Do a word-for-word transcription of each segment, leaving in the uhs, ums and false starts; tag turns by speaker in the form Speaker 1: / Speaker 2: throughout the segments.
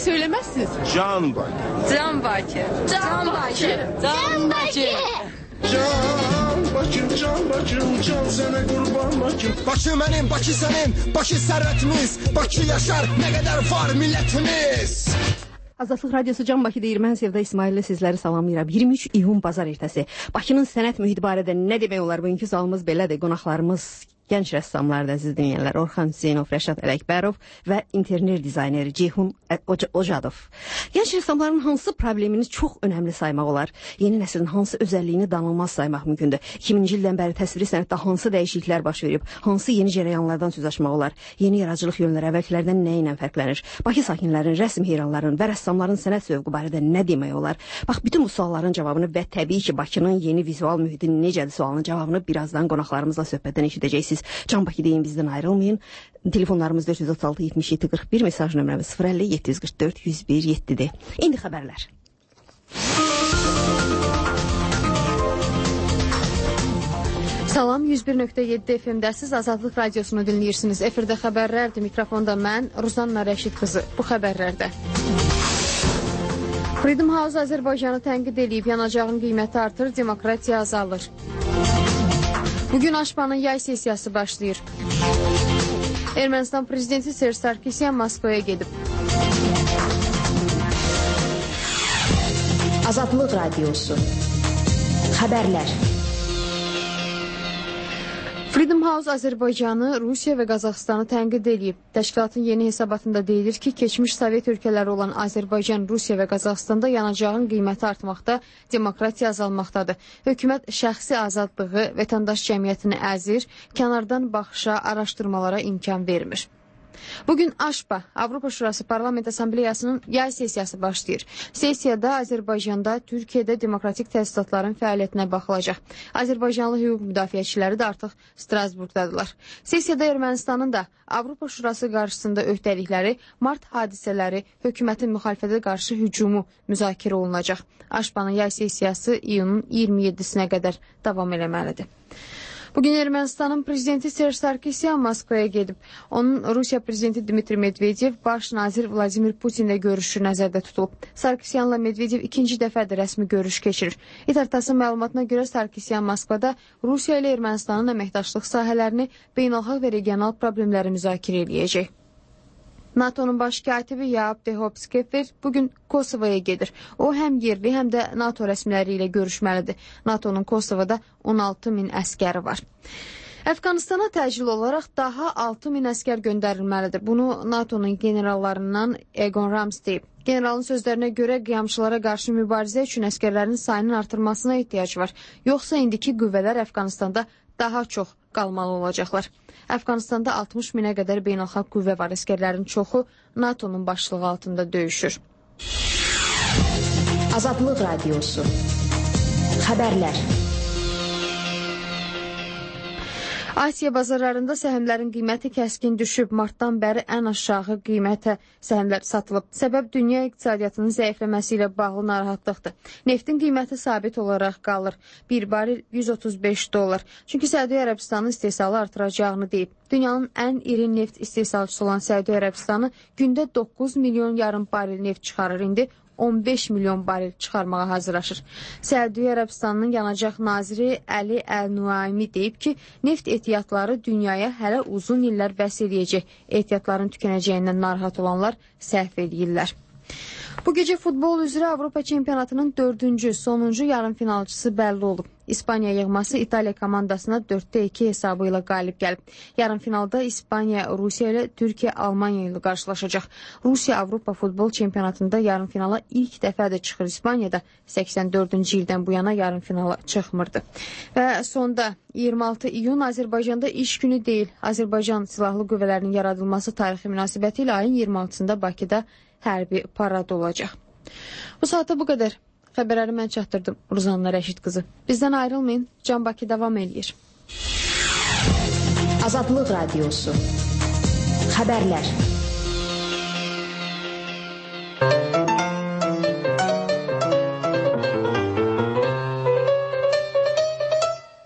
Speaker 1: söylemezsiniz?
Speaker 2: Can Bakı.
Speaker 3: Can Bakı. Can Bakı.
Speaker 1: Can Bakı.
Speaker 2: Can Bakım, can Bakım, can sana kurban Bakım.
Speaker 4: Bakı benim, Bakı senin, Bakı servetimiz. Bakı yaşar, ne kadar var milletimiz.
Speaker 5: Azadlıq Radiosu Can Bakıda Erməni Sevda İsmail'lə sizləri salamlayıram. iyirmi üç iyun bazar ertəsi. Bakının sənət mühiti barədə nə demək olar? Bugünkü sualımız belədir. Qonaqlarımız gənc rəssamlar da əziz dinləyənlər. Orxan Hüseynov, Rəşad Ələkbərov və interner dizayneri Ceyhun Ocadov. Gənc rəssamların hansı problemini çox önəmli saymaq olar? Yeni nəslin hansı özəlliyini danılmaz saymaq mümkündür? iki minci ildən bəri təsviri sənətdə hansı dəyişikliklər baş verib? Hansı yeni cərəyanlardan söz açmaq olar? Yeni yaradıcılıq yönləri əvvəlkilərdən nə ilə fərqlənir? Bakı sakinlərinin, rəsm heyranlarının və rəssamların sənət zövqü barədə nə demək olar? Bax, bütün bu sualların cavabını və təbii ki, Bakının yeni vizual mühitinin necədir sualının cavabını birazdan qonaqlarımızla söhbətdən eşidəcəksiniz. Can Bakı deyin, bizdən ayrılmayın. Telefonlarımız dörd yüz otuz altı yetmiş yeddi qırx bir, mesaj nömrəmiz sıfır əlli yeddi yüz qırx dörd yüz bir yeddidir. İndi xəbərlər.
Speaker 6: Salam, yüz bir nöqtə yeddi F M-dəsiz Azadlıq Radiosunu dinləyirsiniz. Efirdə xəbərlərdir. Mikrofonda mən, Ruzanna Rəşid qızı. Bu xəbərlərdə. Freedom House Azərbaycanı tənqid edib, yanacağın qiyməti artır, demokratiya azalır. Bugün Aşpanın yay sesiyası başlayır. Ermənistan prezidenti Serj Sarkisyan Moskvaya gedib.
Speaker 7: Azadlıq Radiosu Xəbərlər.
Speaker 6: Freedom House Azərbaycanı, Rusiya və Qazaxıstanı tənqid edib. Təşkilatın yeni hesabatında deyilir ki, keçmiş Sovet ölkələri olan Azərbaycan, Rusiya və Qazaxıstanda yanacağın qiyməti artmaqda, demokratiya azalmaqdadır. Hökumət şəxsi azadlığı, vətəndaş cəmiyyətini əzir, kənardan baxışa, araşdırmalara imkan vermir. Bugün Aşpa, Avropa Şurası Parlament Assambleyasının yay sesiyası başlayır. Sesiyada Azərbaycanda, Türkiyədə demokratik təsisatların fəaliyyətinə baxılacaq. Azərbaycanlı hüquq müdafiəçiləri də artıq Strasburgdadırlar. Sesiyada Ermənistanın da Avropa Şurası qarşısında öhdəlikləri, mart hadisələri, hökumətin müxalifətə qarşı hücumu müzakirə olunacaq. Aşpanın yay sesiyası iyunun iyirmi yeddisinə qədər davam eləməlidir. Bugün Ermənistanın prezidenti Serj Sarkisyan Moskvaya gedib. Onun Rusiya prezidenti Dmitri Medvedev, baş nazir Vladimir Putinlə görüşü nəzərdə tutulub. Sarkisyanla Medvedev ikinci dəfədir rəsmi görüş keçirir. İTARTASın məlumatına görə Sarkisyan Moskvada Rusiya ilə Ermənistanın əməkdaşlıq sahələrini, beynəlxalq və regional problemləri müzakirə edəcək. NATO'nun baş katibi Jaap de Hoop Scheffer bugün Kosova'ya gedir. O həm yerli, həm də NATO rəsmiləri ilə görüşməlidir. NATO'nun Kosova'da on altı min əskəri var. Əfqanistana təcil olaraq daha altı min əskər göndərilməlidir. Bunu NATO'nun generallarından Egon Rams deyib. Generalın sözlərinə görə qiyamçılara qarşı mübarizə üçün əskərlərin sayının artırmasına ehtiyac var. Yoxsa indiki qüvvələr Əfqanistanda daha çox qalmalı olacaqlar. Əfqanistanda altmış minə qədər beynəlxalq qüvvə var. Əskərlərin çoxu NATO'nun başlığı altında döyüşür.
Speaker 7: Azadlıq Radiosu Xəbərlər.
Speaker 6: Asiya bazarlarında səhmlərin qiyməti kəskin düşüb. Martdan bəri ən aşağı qiymətə səhmlər satılıb. Səbəb dünya iqtisadiyyatının zəifləməsi ilə bağlı narahatlıqdır. Neftin qiyməti sabit olaraq qalır. Bir baril yüz otuz beş dollar. Çünki Səudiyyə Ərəbistanı istehsalı artıracağını deyib. Dünyanın ən iri neft istehsalçısı olan Səudiyyə Ərəbistanı gündə doqquz milyon yarım baril neft çıxarır. İndi on beş milyon baril çıxarmağa hazırlaşır. Səudiyyə Ərəbistanının yanacaq naziri Əli Əl-Nuaimi deyib ki, neft ehtiyatları dünyaya hələ uzun illər bəs edəcək. Ehtiyatların tükənəcəyindən narahat olanlar səhv edirlər. Bu gecə futbol üzrə Avropa çempionatının dördüncü, sonuncu yarımfinalçısı bəlli olub. İspaniya yığması İtaliya komandasına dörddə iki hesabı ilə qalib gəlib. Yarımfinalda İspaniya, Rusiya ilə Türkiyə, Almaniya ilə qarşılaşacaq. Rusiya Avropa futbol çempionatında yarımfinala ilk dəfədir çıxır. İspaniyada səksən dördüncü ildən bu yana yarımfinala çıxmırdı. Və sonda iyirmi altı iyun Azərbaycanda iş günü deyil. Azərbaycan Silahlı Qüvvələrinin yaradılması tarixi münasibəti ilə ayın iyirmi altısında Bakıda hərbi parad olacaq. Bu saata bu qədər. Xəbərləri mən çatdırdım. Ruzanna Rəşid qızı. Bizdən ayrılmayın. Can Bakı davam eləyir.
Speaker 7: Azadlıq Radiosu Xəbərlər.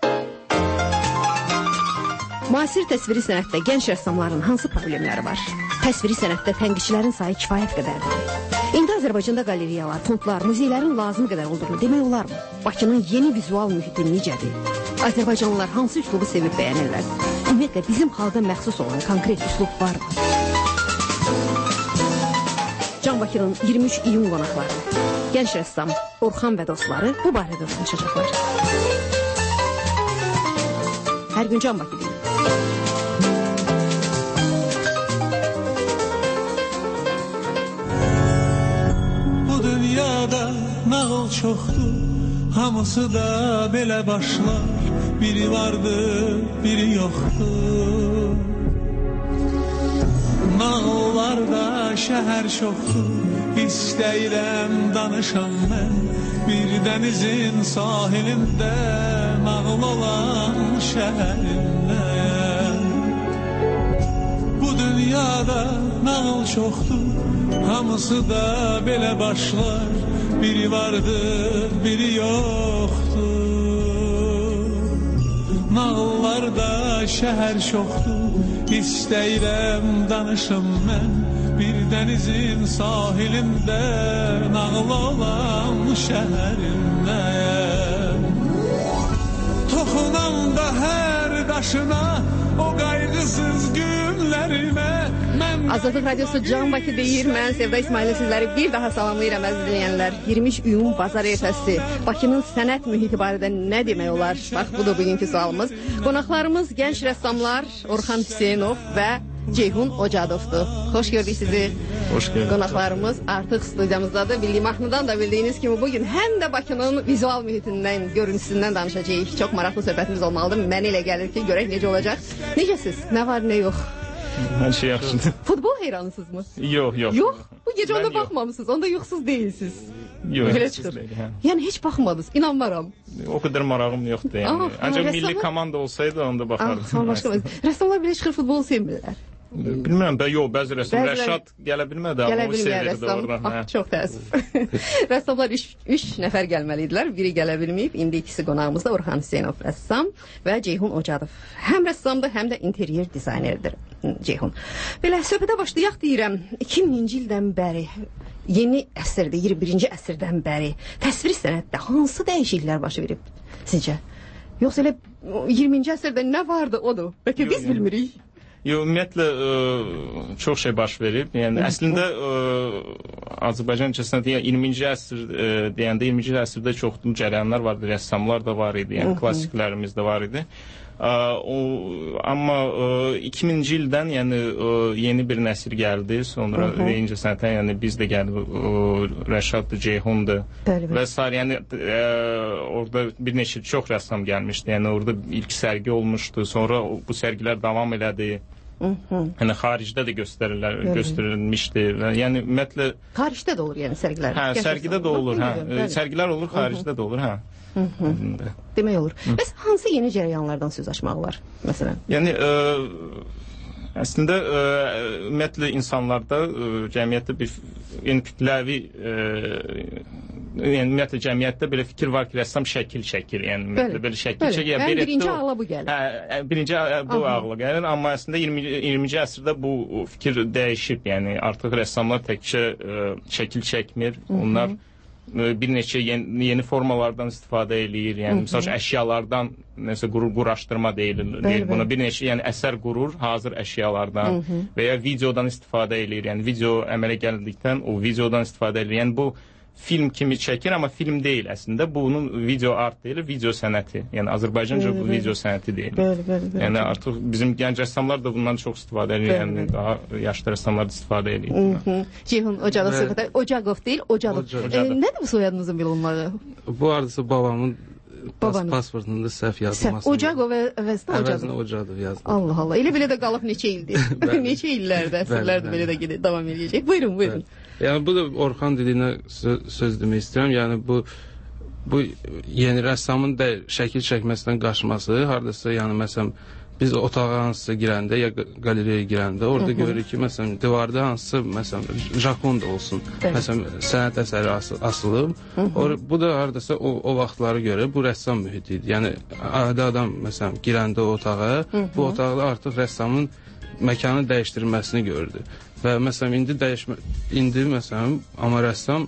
Speaker 5: Müasir təsviri sənətdə gənc rəssamların hansı problemləri var? Təsviri sənətdə tənqidçilərin sayı kifayət qədərdir. İndi Azərbaycanda qaleriyalar, fondlar, muzeylərin lazım qədər olduğunu demək olarmı? Bakının yeni vizual mühiti necədir? Azərbaycanlılar hansı üslubu sevib bəyənirlər? Ümumiyyətlə bizim xalqa məxsus olan konkret üslub varmı? Can Bakının iyirmi üç iyun qonaqları, gənc rəssam Orxan və dostları bu barədə danışacaqlar. Hər gün Can Bakı deyil.
Speaker 1: Dünyada nağıl çoxdur, hamısı da belə başlar. Biri vardır, biri yoxdur. Nağıllarda şəhər çoxdur, istəyirəm danışam mən. Bir dənizin sahilində nağıl olan şəhərimdən. Bu dünyada nağıl çoxdur, hamısı da belə başlar. Biri vardır, biri yoxdur. Nağıllarda şəhər çoxdur, istəyirəm danışım mən. Bir dənizin sahilində nağıl olan şəhərimdən. Toxunam da hər daşına, o qayğısız günlərimə.
Speaker 5: Azadlıq Radiosu Can Bakı deyir. Mən Sevda İsmailli sizləri bir daha salamlayıram əziz dinləyənlər. iyirmi üç iyun bazar ertəsi Bakının sənət mühiti barədə nə demək olar? Bax, bu da bugünkü sualımız. Qonaqlarımız gənc rəssamlar Orxan Hüseynov və Ceyhun Ocadovdur. Xoş gördük sizi.
Speaker 8: Xoş gördük.
Speaker 5: Qonaqlarımız artıq studiyamızdadır. Bildiyi mahnıdan da bildiyiniz kimi bugün həm də Bakının vizual mühitindən, görüntüsündən danışacağıq. Çox maraqlı söhbətimiz olmalıdır. Mənə elə gəlir ki, görək necə olacaq. Necəsiz? Nə var, nə yox?
Speaker 8: Hər şey yaxşıdır.
Speaker 5: Futbol heyranısınızmı?
Speaker 8: Yox, yox.
Speaker 5: Yox? Bu gecə onda baxmamısınız, onda yoxsuz deyilsiniz.
Speaker 8: Yox,
Speaker 5: elə çıxır.
Speaker 8: deyil, hə.
Speaker 5: Yəni heç baxmadınız, inanmaram.
Speaker 8: O qədər marağım yoxdur yəni.
Speaker 5: Ah,
Speaker 8: Ancaq
Speaker 5: rəssamlar...
Speaker 8: milli komanda olsaydı onda baxardım.
Speaker 5: Ah, başqa rəssamlar belə çıxır futbolu sevmirlər.
Speaker 8: Bilmirəm, bə, yox, bəzi rəssam.
Speaker 5: Bəzi
Speaker 8: Rəşad gələ bilmədi,
Speaker 5: gələ
Speaker 8: amma o
Speaker 5: bilməyən
Speaker 8: sevirdi
Speaker 5: rəssam.
Speaker 8: oradan.
Speaker 5: Ah, çox təəssüf. Rəssamlar üç, üç nəfər gəlməliydilər, biri gələ bilməyib. İndi ikisi qonağımızda Orxan Hüseynov rəssam və Ceyhun Ocadov. Həm rəssamdır, həm də interyer dizaynerdir Ceyhun. Belə söhbətə başlayaq deyirəm. iki minci ildən bəri, yeni əsrdə, iyirmi birinci əsrdən bəri təsviri sənətdə hansı dəyişikliklər baş verib sizcə? Yoxsa elə iyirminci əsrdə nə vardı odur? Bəlkə biz bilmirik.
Speaker 8: Yox, ümumiyyətlə ə, çox şey baş verib. Yəni əslində ə, Azərbaycan incəsənəti yəni iyirminci əsr ə, deyəndə iyirminci əsrdə çoxlu cərəyanlar vardı, rəssamlar da var idi, yəni klassiklərimiz də var idi. Ə, o, amma ə, iki minci ildən yəni ə, yeni bir nəsil gəldi, sonra incəsənətə yəni biz də gəldi, Rəşaddır, Ceyhundur və sair. Yəni ə, orada bir neçə çox rəssam gəlmişdi. Yəni orada ilk sərgi olmuşdu, sonra bu sərgilər davam elədi. Yəni xaricdə də göstərirlər, göstərilmişdi. Yəni ümumiyyətlə
Speaker 5: xaricdə də olur yəni sərgilər.
Speaker 8: Hə, sərgidə də olur, hə. Sərgilər olur, xaricdə də olur, hə.
Speaker 5: Hı -hı. Demək olur. Bəs hansı yeni cərəyanlardan söz açmaq olar məsələn?
Speaker 8: Yəni ə, əslində ə, ümumiyyətlə insanlarda ə, cəmiyyətdə bir yəni kütləvi ə, yəni ümumiyyətlə cəmiyyətdə belə fikir var ki, rəssam şəkil çəkir, yəni ümumiyyətlə belə şəkil çəkir.
Speaker 5: Yəni birinci ağla bu gəlir.
Speaker 8: Hə, birinci bu ağla gəlir, amma əslində iyirminci əsrdə bu fikir dəyişib, yəni artıq rəssamlar təkcə ə, şəkil çəkmir, onlar bir neçə yeni, yeni formalardan istifadə eləyir. Yəni məsəl üçün əşyalardan nəsə qurur, quraşdırma deyilir, deyil buna. Bir neçə yəni əsər qurur hazır əşyalardan və ya videodan istifadə eləyir. Yəni video əmələ gəldikdən o videodan istifadə eləyir. Yəni bu film kimi çəkir, amma film deyil əslində. Bunun video art deyilir, video sənəti. Yəni Azərbaycanca bu video sənəti deyilir. Bəli, bəli, bəli. Yəni artıq bizim gənc rəssamlar da bundan çox istifadə edir. Yəni daha yaşlı rəssamlar da istifadə edir.
Speaker 5: Ceyhun Ocadov söhbətə. Ocaqov deyil, Ocadov. Nədir bu soyadınızın bilunmağı?
Speaker 9: Bu arada babamın pasportunda səhv yazılması.
Speaker 5: Ocaqov əvəzinə
Speaker 9: Ocadov. Ocadov yazılır.
Speaker 5: Allah Allah. Elə belə də qalıb neçə ildir. Neçə illərdə, əsrlərdə belə də gedib davam edəcək. Buyurun, buyurun.
Speaker 9: Yəni bu da Orxan dilinə söz, söz demək istəyirəm. Yəni bu bu yeni rəssamın da şəkil çəkməsindən qaçması, hardasa yəni məsələn biz otağa hansısa girəndə ya qalereyaya girəndə orada görürük ki, məsələn divarda hansısa məsələn Jakonda olsun. Məsələn sənət əsəri asılıb. Bu da hardasa o, o vaxtlara görə bu rəssam mühiti idi. Yəni adi adam məsələn girəndə o otağa, bu otaqda artıq rəssamın məkanı dəyişdirilməsini gördü. Və məsələn indi dəyişmə indi məsələn amma rəssam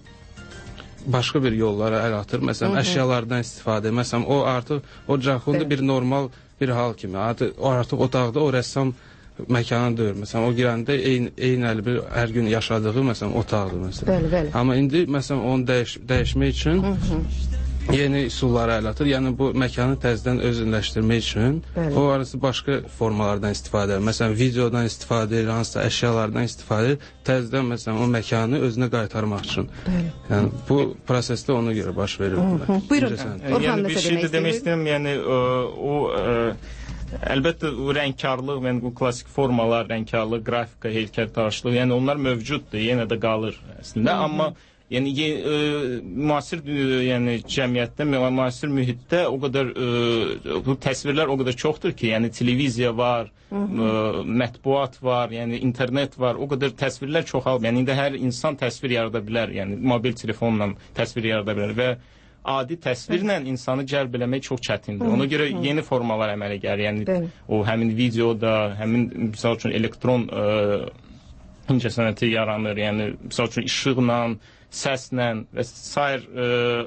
Speaker 9: başqa bir yollara əl atır. Məsələn, əşyalardan istifadə. Məsələn, o artıq o Caxunda bir normal bir hal kimi. Artıq o artıq otaqda o rəssam məkanı deyil. Məsələn, o girəndə eyni eyni bir hər gün yaşadığı məsələn otaqdır məsələn.
Speaker 5: Bəli, bəli.
Speaker 9: Amma indi məsələn onu dəyiş dəyişmək üçün Hı -hı. yeni üsullara əl atır. Yəni bu məkanı təzədən özünləşdirmək üçün Bəli. o arası başqa formalardan istifadə edir. Məsələn, videodan istifadə edir, hansısa əşyalardan istifadə edir. Təzədən məsələn o məkanı özünə qaytarmaq üçün. Bəli. Yəni bu prosesdə ona görə baş verir.
Speaker 5: Buyurun.
Speaker 8: Yəni bir şey də demək istəyirəm, yəni o, o ə, əlbəttə o rəngkarlıq, yəni bu klassik formalar, rəngkarlıq, qrafika, heykəltaraşlıq, yəni onlar mövcuddur, yenə də qalır əslində, Hı -hı. amma yəni e, müasir yəni cəmiyyətdə, müasir mühitdə o qədər e, bu təsvirlər o qədər çoxdur ki, yəni televiziya var, Hı -hı. e, mətbuat var, yəni internet var, o qədər təsvirlər çoxalıb. Yəni indi hər insan təsvir yarada bilər, yəni mobil telefonla təsvir yarada bilər və adi təsvirlə insanı cəlb eləmək çox çətindir. Ona görə yeni formalar əmələ gəlir. Yəni Bəli. o həmin videoda, həmin misal üçün elektron e, incəsənəti yaranır. Yəni misal üçün işıqla, səslə və sair e,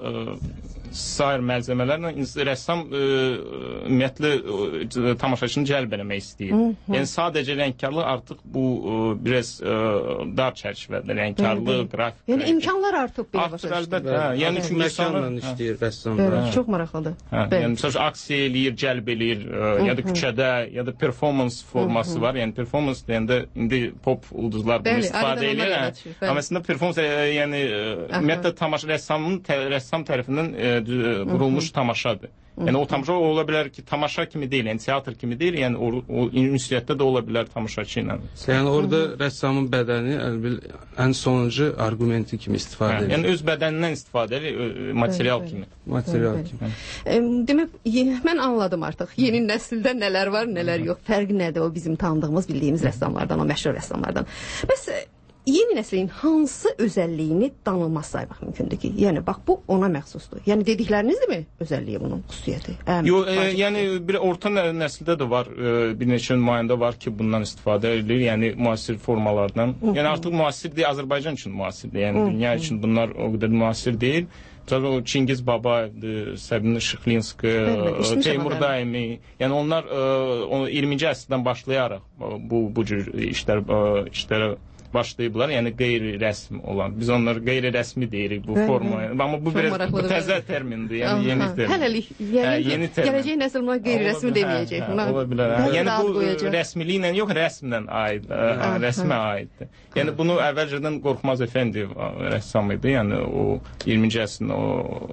Speaker 8: e, sair malzemələrlə rəssam e, ümumiyyətlə e, tamaşaçını cəlb eləmək istəyir. Hı -hı. Yəni sadəcə rəngkarlıq artıq bu e, biraz e, dar çərçivədə rəngkarlıq, qrafika.
Speaker 5: Yəni imkanlar artıb bir
Speaker 8: başa. Əlbəttə, hə. Yəni çünki
Speaker 9: insanlar işləyir rəssamlar.
Speaker 5: Çox maraqlıdır.
Speaker 8: Hə, yəni məsələn aksiya eləyir, cəlb eləyir, e, ya da küçədə, ya da performans forması var. Yəni performans deyəndə indi pop ulduzlar bunu istifadə eləyir. Amma əslində performans e, yəni ümumiyyətlə tamaşa rəssamın rəssam tərəfindən e, qurulmuş tamaşadır. Yəni o tamaşa ola bilər ki, tamaşa kimi deyil, yəni teatr kimi deyil, yəni o, o ünsiyyətdə də ola bilər tamaşaçı ilə.
Speaker 9: Yəni orada rəssamın bədəni əlbil ən sonuncu arqumenti kimi istifadə edir.
Speaker 8: Yəni öz bədənindən istifadə edir, material
Speaker 5: bəli,
Speaker 8: kimi.
Speaker 9: Material
Speaker 5: bəli,
Speaker 9: kimi.
Speaker 5: E, demək, mən anladım artıq. Yeni nəsildə nələr var, nələr yox. Fərqi nədir o bizim tanıdığımız, bildiyimiz rəssamlardan, o məşhur rəssamlardan. Bəs yeni nəslin hansı özəlliyini danılmaz saymaq mümkündür ki? Yəni bax bu ona məxsusdur. Yəni dediklərinizdirmi özəlliyi bunun xüsusiyyəti?
Speaker 8: Yox, e, yəni bir orta nəsildə də var, e, bir neçə nümayəndə var ki, bundan istifadə edilir. Yəni müasir formalardan. Hı -hı. Yəni artıq müasir deyil, Azərbaycan üçün müasirdir. Yəni Hı -hı. dünya üçün bunlar o qədər müasir deyil. Məsələn o Çingiz Babayevdir, Səbinə Şıxlinski, Teymur Daimi. Yəni onlar e, iyirminci əsrdən başlayaraq bu bu cür işlər e, işlərə başlayıblar, yəni qeyri-rəsmi olan. Biz onları qeyri-rəsmi deyirik bu forma. Amma bu biraz bu təzə termindir, yəni yeni termin.
Speaker 5: Hələlik, yəni gələcək nəsil buna qeyri-rəsmi deməyəcək.
Speaker 8: Ola bilər. Yəni bu rəsmiliklə yox, rəsmlə aid, rəsmə aiddir. Yəni bunu əvvəlcədən Qorxmaz Əfəndiyev rəssam idi. Yəni o iyirminci əsrin o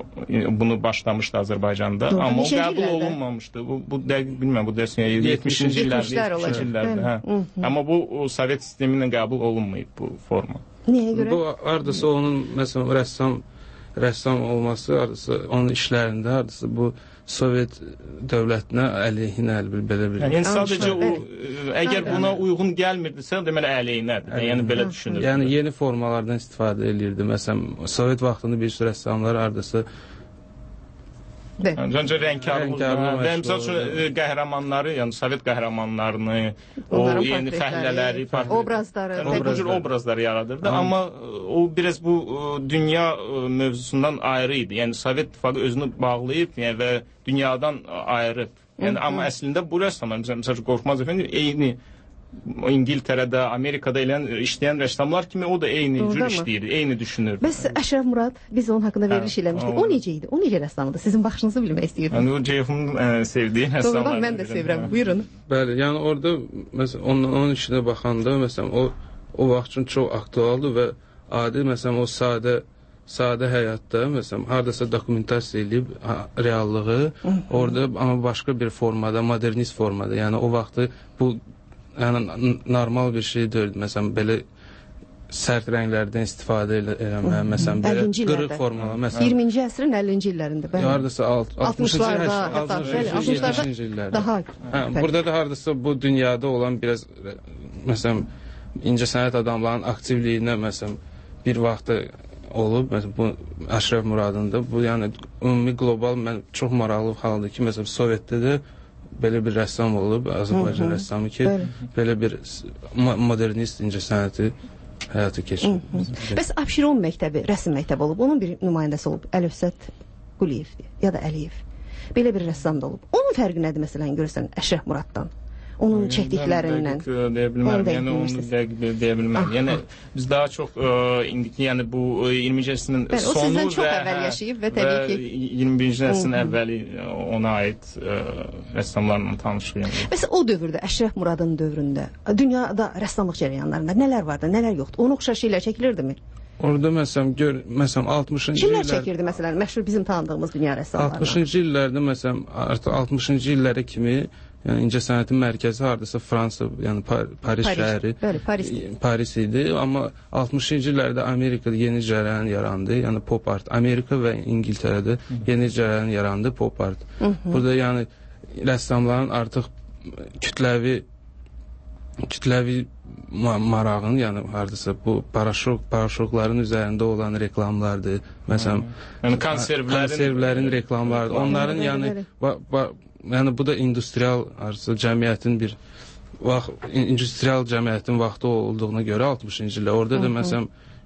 Speaker 8: bunu başlamışdı Azərbaycanda, amma o qəbul olunmamışdı. Bu bu dəqiq bilmirəm, bu dərs yetmişinci illərdə, hə. Amma bu Sovet sistemi ilə qəbul olunmamışdı bu forma.
Speaker 5: Nəyə görə?
Speaker 9: Bu hardasa onun məsələn rəssam rəssam olması, hardasa onun işlərində, hardasa bu Sovet dövlətinə əleyhinə əlbil belə bir.
Speaker 8: Yəni sadəcə o əgər buna uyğun gəlmirdisə, deməli əleyhinədir. Yəni belə düşünür.
Speaker 9: Yəni yeni formalardan istifadə eləyirdi. Məsələn, Sovet vaxtında bir sürü rəssamlar hardasa
Speaker 8: Öncə rəngkarlıq, və misal üçün qəhrəmanları, yəni Sovet qəhrəmanlarını, o yeni fəhlələri,
Speaker 5: obrazları,
Speaker 8: bu cür obrazları yaradırdı. Amma o biraz bu dünya mövzusundan ayrı idi. Yəni Sovet İttifaqı özünü bağlayıb yəni, və dünyadan ayrı. Yəni amma əslində bu rəssamlar, məsəl üçün Qorxmaz Əfəndiyev eyni İngiltərədə, Amerikada eləyən, işləyən rəssamlar kimi o da eyni cür işləyir, eyni düşünür.
Speaker 5: Bəs Əşrəf Murad, biz onun haqqında veriliş eləmişdik. O necə idi? O necə rəssamdır? Sizin baxışınızı bilmək istəyirdim.
Speaker 8: Yəni o Ceyhunun sevdiyi rəssamlar.
Speaker 5: Mən də sevirəm. Buyurun.
Speaker 9: Bəli, yəni orada məsələn onun, onun işinə baxanda məsələn o o vaxt üçün çox aktualdır və adi məsələn o sadə sadə həyatda məsələn hardasa dokumentasiya eləyib reallığı orada amma başqa bir formada, modernist formada. Yəni o vaxtı bu yəni normal bir şey deyil. Məsələn belə sərt rənglərdən istifadə eləmə, məsələn belə qırıq formalar, məsələn
Speaker 5: iyirminci əsrin əllinci illərində, bəli.
Speaker 9: Hardasa altmışlarda, hətta altmışlarda illərdə.
Speaker 5: Daha.
Speaker 9: Hə, burada da hardasa bu dünyada olan biraz məsələn incəsənət adamlarının aktivliyinə məsələn bir vaxtda olub, məsələn bu Əşrəf Muradın da bu yəni ümumi qlobal mən çox maraqlı haldır ki, məsələn Sovetdə də belə bir rəssam olub, Azərbaycan rəssamı ki, belə bir modernist incəsənəti həyata keçirib.
Speaker 5: Bəs Abşeron məktəbi, rəsm məktəbi olub, onun bir nümayəndəsi olub Əlövsət Quliyevdir ya da Əliyev. Belə bir rəssam da olub. Onun fərqi nədir məsələn görürsən Əşrəf Muraddan? Onun çəkdiklərindən.
Speaker 8: Deyə bilmərəm. Yəni onu dəqiq deyə bilmərəm. Yəni biz daha çox indiki yəni bu iyirminci əsrin sonu
Speaker 5: və əvvəl yaşayıb və təbii ki
Speaker 8: iyirmi birinci əsrin əvvəli ona aid rəssamlarla tanışıq.
Speaker 5: Bəs o dövrdə Əşrəf Muradın dövründə dünyada rəssamlıq cərəyanlarında nələr vardı, nələr yoxdur? Ona oxşar şeylər çəkilir-mi?
Speaker 9: Orada məsələn gör, məsələn altmışıncı
Speaker 5: illər kimlər çəkirdi məsələn məşhur bizim tanıdığımız dünya rəssamlarından?
Speaker 9: altmışıncı illərdə məsələn artıq altmışıncı illərə kimi yəni incəsənətin mərkəzi hardasa Fransa, yəni Paris, Paris şəhəri,
Speaker 5: bəli, Paris.
Speaker 9: Paris idi, amma altmışıncı illərdə Amerikada yeni cərəyan yarandı, yəni pop art. Amerika və İngiltərədə yeni cərəyan yarandı, pop art. Burada yəni rəssamların artıq kütləvi kütləvi marağın, yəni hardasa bu paraşok, paraşokların üzərində olan reklamlardır. Məsələn,
Speaker 8: yəni konservlərin,
Speaker 9: konservlərin reklamlarıdır. Onların yəni ba, ba, yəni bu da industrial arası cəmiyyətin bir vaxt industrial cəmiyyətin vaxtı olduğuna görə altmışıncı illər orada da məsələn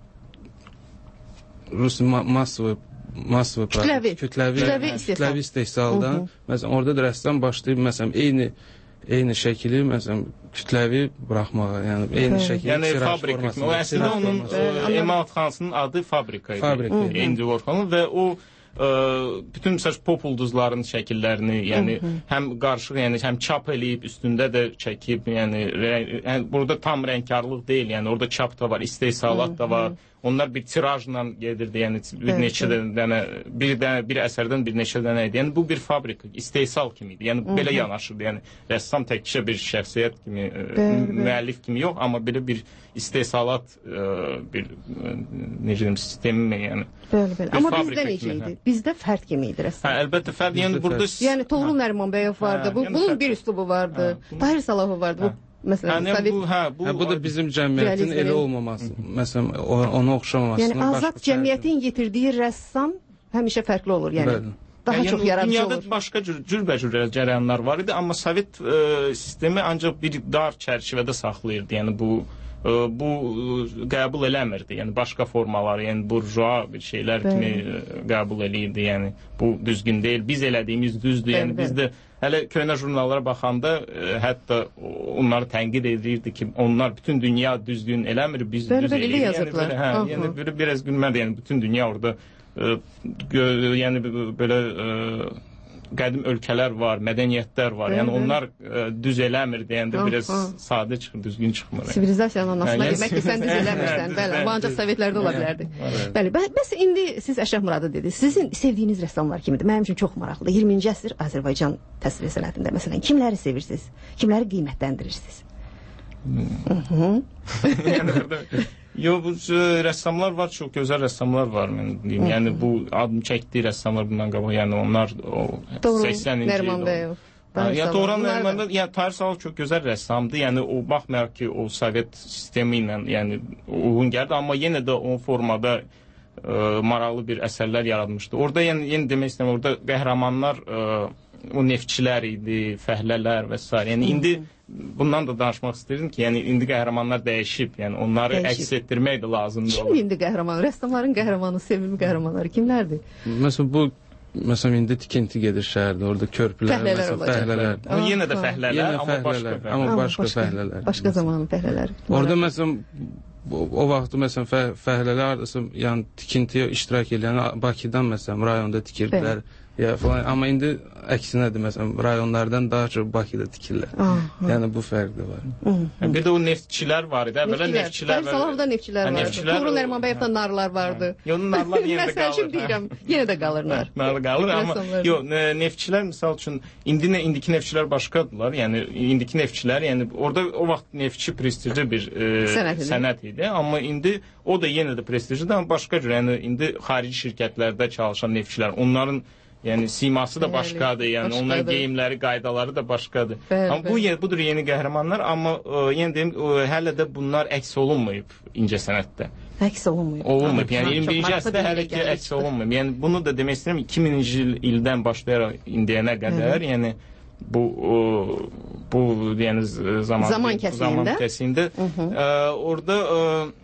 Speaker 9: Rus massiv massiv
Speaker 5: kütləvi
Speaker 9: kütləvi kütləvi istehsaldan məsələn orada da rəssam başlayıb məsələn eyni eyni şəkili məsələn kütləvi buraxmağa, yəni eyni şəkil
Speaker 8: yəni fabrika kimi. O əslində onun emalatxanasının adı fabrika idi.
Speaker 9: Fabrika.
Speaker 8: Andy Warhol'un və o ə, bütün məsəl pop ulduzların şəkillərini, yəni Hı -hı. həm qarışıq, yəni həm çap eləyib, üstündə də çəkib, yəni, yəni burada tam rəngkarlıq deyil, yəni orada çap da var, istehsalat Hı -hı. da var. Onlar bir tirajla gedirdi, yəni bir evet, neçə dənə, bir dənə, bir əsərdən bir neçə dənə idi. Yəni bu bir fabrika, istehsal kimi idi. Yəni Hı -hı. belə yanaşırdı. Yəni rəssam təkcə bir şəxsiyyət kimi, bəli, müəllif kimi yox, amma belə bir istehsalat bir necə deyim sistemi, yəni.
Speaker 5: Bəli, bəli. Amma bizdə necə idi? Bizdə fərd kimi idi rəssam.
Speaker 8: Hə, əlbəttə fərd. Yəni burada
Speaker 5: yəni Toğrul Nərimanbəyov vardı. Bu bunun bir üslubu vardı. Tahir Salahov vardı. Bu məsələn,
Speaker 8: yəni, Sovet... bu, hə, bu,
Speaker 9: hə, bu da bizim cəmiyyətin elə olmaması, məsələn, ona oxşamamasının
Speaker 5: yəni, azad cəmiyyətin yetirdiyi rəssam həmişə fərqli olur, yəni. Bəli. Daha yəni, çox yaradıcı
Speaker 8: dünyada
Speaker 5: olur.
Speaker 8: Başqa cür, cürbəcür cərəyanlar var idi, amma Sovet e, sistemi ancaq bir dar çərçivədə saxlayırdı. Yəni bu e, bu qəbul eləmirdi. Yəni başqa formaları, yəni burjua bir şeylər bəli, kimi e, qəbul eləyirdi. Yəni bu düzgün deyil. Biz elədiyimiz düzdür. Yəni bəli, biz də hələ köhnə jurnallara baxanda e, hətta onları tənqid edirdi ki, onlar bütün dünya düzgün eləmir, biz
Speaker 5: bəli,
Speaker 8: düz
Speaker 5: eləyirik. Yəni,
Speaker 8: belə, hə, yəni bir, biraz gülməli, yəni bütün dünya orada e, gö, yəni belə e, qədim ölkələr var, mədəniyyətlər var. Yəni onlar ə, düz eləmir deyəndə biraz sadə çıxır, düzgün çıxmır.
Speaker 5: Sivilizasiyanın anasına demək ki, sən düz eləmirsən. Bəli, amma ancaq Sovetlərdə ola bilərdi. Bəli, bəs indi siz Əşrəf Muradı dediniz. Sizin sevdiyiniz rəssamlar kimidir? Mənim üçün çox maraqlıdır. iyirminci əsr Azərbaycan təsvir sənətində məsələn kimləri sevirsiniz? Kimləri qiymətləndirirsiniz?
Speaker 8: Hmm. Yəni orada Yo, bu rəssamlar var, çox gözəl rəssamlar var, mən deyim. Yəni bu adım çəkdiyi rəssamlar bundan qabaq, yəni onlar o səksəninci
Speaker 5: Nərimanbəyov.
Speaker 8: Ya Toğrul Nərimanbəyov, yəni Tahir Salahov çox gözəl rəssamdır. Yəni o baxmayaraq ki, o Sovet sistemi ilə yəni uyğun gəldi, amma yenə də o formada ə, maraqlı bir əsərlər yaratmışdı. Orada yəni yenə demək istəyirəm, orada qəhrəmanlar ə, o neftçilər idi, fəhlələr və s. Yəni indi bundan da danışmaq istəyirdim ki, yəni indi qəhrəmanlar dəyişib, yəni onları dəyişib. Əks etdirmək də lazımdır.
Speaker 5: Kim olur. İndi qəhrəman? Rəssamların qəhrəmanı, sevimli qəhrəmanları kimlərdir?
Speaker 9: Məsələn bu məsələn indi tikinti gedir şəhərdə, orada körpülər,
Speaker 5: fəhlələr
Speaker 9: məsələn fəhlələr.
Speaker 8: Amma yenə də fəhlələr,
Speaker 9: yenə
Speaker 8: amma
Speaker 9: fəhlələr,
Speaker 8: başqa fəhlələr.
Speaker 9: Amma başqa, başqa fəhlələr.
Speaker 5: Başqa zamanın fəhlələri.
Speaker 9: Orada məsələn o vaxtı məsələn fə, fəhlələr arası yəni tikintiyə iştirak edən Bakıdan məsələn rayonda tikirdilər. Ya falan, amma indi əksinədir, məsələn, rayonlardan daha çox Bakıda tikirlər. Aha. Yəni bu fərq də var.
Speaker 8: Yəni, bir də o neftçilər var idi. Əvvələ neftçilər var.
Speaker 5: Tahir Salahovda neftçilər vardı. Toğrul Nərimanbəyovda narlar vardı.
Speaker 8: Yox, narlar yenə də qalır.
Speaker 5: Məsəl üçün deyirəm, yenə də qalır nar.
Speaker 8: Narlar qalır, amma yox, neftçilər misal üçün indi indiki neftçilər başqadırlar. Yəni indiki neftçilər, yəni orada o vaxt neftçi prestijli bir e, sənət, idi. sənət idi, amma indi o da yenə də prestijlidir, amma başqa cür. Yəni indi xarici şirkətlərdə çalışan neftçilər, onların yəni siması da başqadır, yəni başqadır. Onların geyimləri, qaydaları da başqadır. Bəli, amma bu bəli. budur yeni qəhrəmanlar, amma ə, yenə deyim, ə, hələ də bunlar əks olunmayıb incəsənətdə.
Speaker 5: Əks olunmayıb.
Speaker 8: Olunmayıb. Yəni iyirmi birinci əsrdə hələ ki əks olunmayıb. Yəni bunu da demək istəyirəm, iki minci ildən başlayaraq indiyənə qədər, Hı. yəni bu o, bu yəni zaman
Speaker 5: zaman kəsiyində,
Speaker 8: zaman kəsiyində ə, orada ə,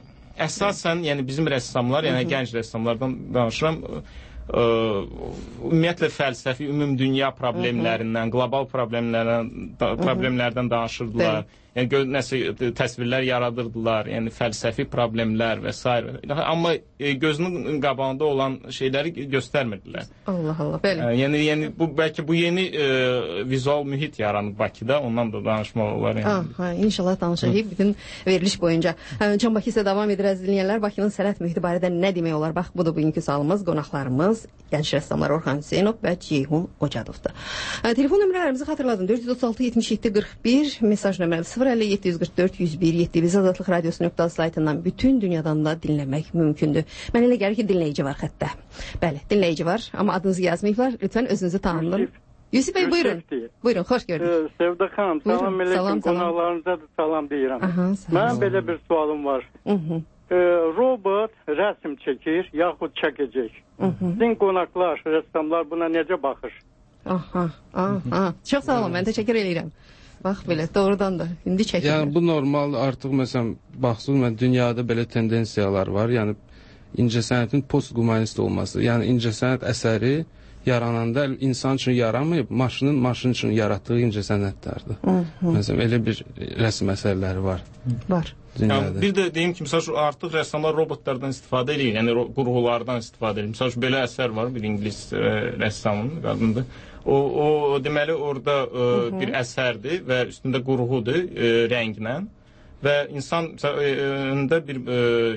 Speaker 8: əsasən yəni bizim rəssamlar, yəni gənc rəssamlardan danışıram, ə, ümumiyyətlə fəlsəfi, ümumdünya problemlərindən, qlobal problemlərdən da, problemlərdən danışırdılar. Bəli. Yəni gö nəsə təsvirlər yaradırdılar, yəni fəlsəfi problemlər və s. Amma e, gözünün qabağında olan şeyləri göstərmirdilər.
Speaker 5: Allah Allah, bəli.
Speaker 8: E, yəni yəni bu bəlkə bu yeni e, vizual mühit yaranıb Bakıda, ondan da danışmaq olar yəni.
Speaker 5: Aha, inşallah danışacağıq bütün veriliş boyunca. Can Bakı isə davam edir əziz dinləyənlər. Bakının sənət mühiti barədə nə demək olar? Bax, bu da bugünkü sualımız. Qonaqlarımız gənc rəssamlar Orxan Hüseynov və Ceyhun Ocadovdur. Telefon nömrələrimizi xatırladım. dörd yüz otuz altı yetmiş yeddi qırx bir, mesaj nömrəmiz sıfır əlli yeddi yüz qırx dörd yüz bir yeddi. Biz Azadlıq Radiosu nöqtə saytından bütün dünyadan da dinləmək mümkündür. Mən elə gəlir ki, dinləyici var xəttə. Bəli, dinləyici var, amma adınızı yazmayıblar. Lütfən özünüzü tanıyın. Yusif Bey, buyurun. Buyurun, xoş gördük.
Speaker 10: Sevda xanım, salam əleykum, qonaqlarınıza da salam deyirəm. Mənim belə bir sualım var. Hı -hı. E, robot rəsm çəkir, yaxud çəkəcək. Hı -hı. Sizin qonaqlar, rəssamlar buna necə baxır?
Speaker 5: Aha, aha. Çox sağ olun, mən təşəkkür edirəm. Bax belə, doğrudan da indi çəkilir.
Speaker 9: Yəni bu normal, artıq məsələn baxsın, dünyada belə tendensiyalar var. Yəni incəsənətin posthumanist olması. Yəni incəsənət əsəri yarananda insan üçün yaramayıb, maşının maşın üçün yaratdığı incəsənətlərdir. Məsələn elə bir rəsm əsərləri var.
Speaker 5: Var.
Speaker 8: Yəni, bir də deyim ki, məsəl artıq rəssamlar robotlardan istifadə edir, yəni qurğulardan istifadə edir. Məsəl belə əsər var, bir ingilis e, rəssamın qadındır. O, o deməli orada e, bir əsərdir və üstündə qurğudur e, rənglə və insan önündə bir e,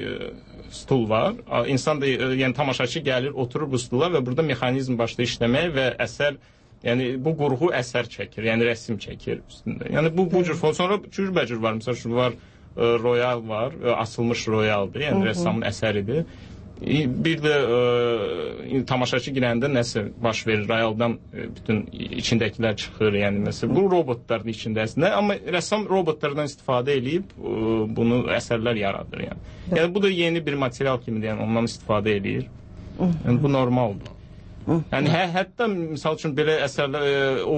Speaker 8: stul var. İnsan da, e, yəni tamaşaçı gəlir, oturur bu stula və burada mexanizm başlayır işləməyə və əsər, yəni bu qurğu əsər çəkir, yəni rəsm çəkir üstündə. Yəni bu bu cür sonra cürbəcür var. Məsəl var, e, royal var, e, asılmış royaldır, yəni rəssamın əsəridir. Bir də e, tamaşaçı girəndə nəsə baş verir, royaldan e, bütün içindəkilər çıxır, yəni məsələn bu robotlardır içində əslində, amma rəssam robotlardan istifadə edib e, bunu əsərlər yaradır, yəni. Yəni bu da yeni bir material kimidir, yəni ondan istifadə edir. Yəni bu normaldır. Yəni hə, hətta misal üçün belə əsərlər e, o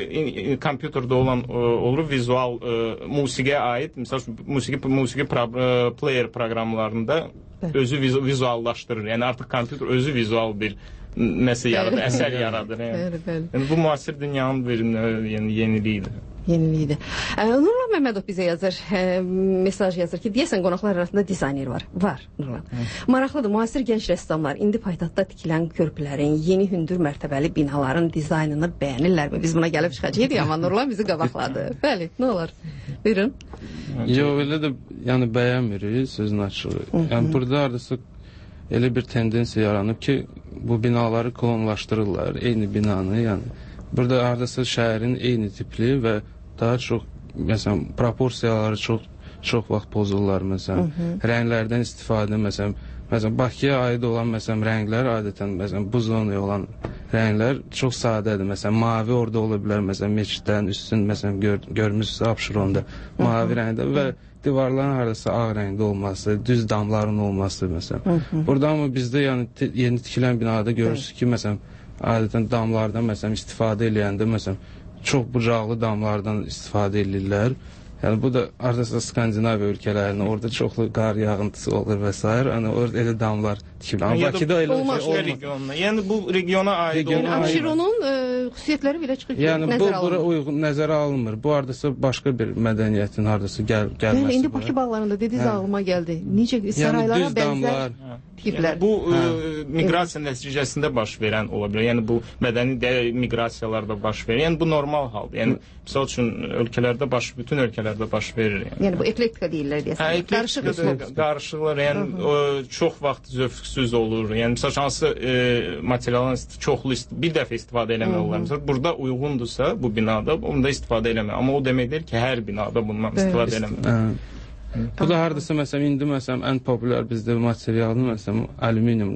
Speaker 8: e, kompüterdə olan e, olur vizual e, musiqiyə aid, misal üçün musiqi musiqi pro, e, player proqramlarında özü vizu, vizuallaşdırır. Yəni artıq kompüter özü vizual bir nəsə yaradır, əsər yaradır. Yəni. Yəni bu müasir dünyanın bir yəni yeniliyidir.
Speaker 5: Yeniliyidir. Nurlan Məmmədov bizə yazır, ə, mesaj yazır ki, deyəsən qonaqlar arasında dizayner var. Var, Nurlan. Maraqlıdır, müasir gənc rəssamlar indi paytaxtda tikilən körpülərin, yeni hündür mərtəbəli binaların dizaynını bəyənirlərmi? Biz buna gəlib çıxacaqdik, amma Nurlan bizi qabaqladı. Bəli, nə olar? Buyurun.
Speaker 9: Yox, elə də yəni bəyənmirik sözün açığı. Yəni burada hardasa elə bir tendensiya yaranıb ki, bu binaları klonlaşdırırlar, eyni binanı, yəni burada hardasa şəhərin eyni tipli və daha çox, məsələn, proporsiyaları çox çox vaxt pozurlar, məsələn, rənglərdən istifadə, məsələn, məsələn, Bakıya aid olan, məsələn, rənglər adətən, məsələn, bu zonaya olan rənglər çox sadədir, məsələn, mavi orada ola bilər, məsələn, meçidlərin üstün, məsələn, gör, görmüşsünüz Abşeronda mavi rəngdə və divarların hardasa ağ rəngdə olması, düz damların olması, məsələn. Burada amma bizdə, yəni, yeni tikilən binada görürsünüz ki, məsələn, adətən damlardan, məsələn, istifadə eləyəndə, məsələn, çox bucaqlı damlardan istifadə edirlər. Yəni bu da hardasa Skandinaviya ölkələrində orada çoxlu qar yağıntısı olur və s. Yəni orada elə damlar tikilir. Amma Bakıda elə
Speaker 8: olmaz. Yəni bu regiona aid olan
Speaker 5: Abşeronun xüsusiyyətləri belə çıxır ki,
Speaker 9: yəni bu bura uyğun nəzərə alınmır. Bu hardasa başqa bir mədəniyyətin hardasa gəl gəlməsi.
Speaker 5: İndi Bakı bağlarında dediniz ağlıma gəldi. Necə saraylara bənzər tiplər.
Speaker 8: Bu miqrasiya nəticəsində baş verən ola bilər. Yəni bu mədəni miqrasiyalarda baş verir. Yəni bu normal haldır. Yəni misal üçün ölkələrdə baş bütün ölkələrdə baş verir.
Speaker 5: Yəni bu eklektika deyirlər deyəsən.
Speaker 8: Qarışıq qarışıqlar. Yəni çox vaxt zövqsüz olur. Yəni misal hansı materialın çoxlu bir dəfə istifadə eləmək olar. Məsələn, burada uyğundursa bu binada, onda istifadə eləmək. Amma o demək deyil ki, hər binada bundan istifadə eləmək.
Speaker 9: Bu da hardasa məsələn indi məsələn ən populyar bizdə materialını məsələn alüminium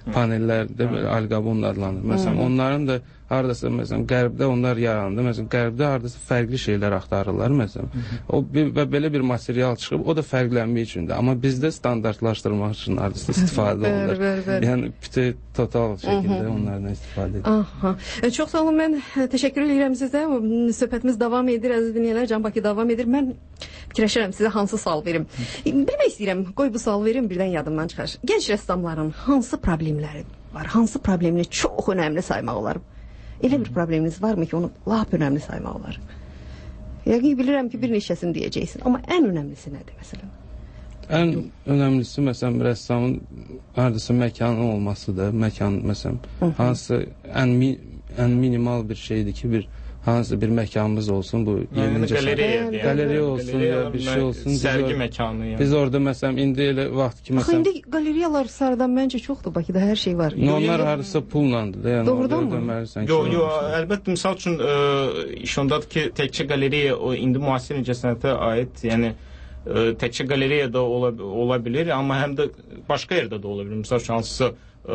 Speaker 9: panellərdə belə alqabon adlanır. Məsələn, onların da hardasa məsələn qərbdə onlar yarandı. Məsələn, qərbdə hardasa fərqli şeylər axtarırlar məsələn. O bir, və belə bir material çıxıb, o da fərqlənmək üçündür. Amma bizdə standartlaşdırmaq üçün hardasa istifadə olunur. Yəni bütün total şəkildə onlardan istifadə edir.
Speaker 5: Aha. Çox sağ olun. Mən təşəkkür edirəm sizə. Söhbətimiz davam edir, əziz dinləyənlər. Can Bakı davam edir. Mən fikirləşirəm sizə hansı sual verim. Bilmək istəyirəm. Qoy bu sual verim, birdən yadımdan çıxar. Gənc rəssamların hansı problemləri var? Hansı problemini çox önəmli saymaq olar? Elə bir probleminiz varmı ki, onu lap önəmli saymaq olar? Yəqin bilirəm ki, bir neçəsini deyəcəksin. Amma ən önəmlisi nədir, məsələn?
Speaker 9: Ən önəmlisi, məsələn, rəssamın hardasa məkanın olmasıdır. Məkan, məsələn, hansı ən, mi, ən minimal bir şeydir ki, bir hansı bir məkanımız olsun, bu yenicə qaleriya olsun ya bir şey olsun.
Speaker 8: Sərgi məkanı.
Speaker 9: Biz orada məsələn indi elə vaxt ki məsələn
Speaker 5: indi qaleriyalar sarıdan məncə çoxdur, Bakıda hər şey var.
Speaker 9: Onlar hardasa pullandı da, yəni
Speaker 5: doğrudan mı?
Speaker 8: Yox, yox, əlbəttə misal üçün iş ondadır ki, təkcə qaleriya indi müasir incəsənətə aid, yəni təkcə qaleriya da ola, ola bilir, amma həm də başqa yerdə də ola bilir. Misal üçün hansısa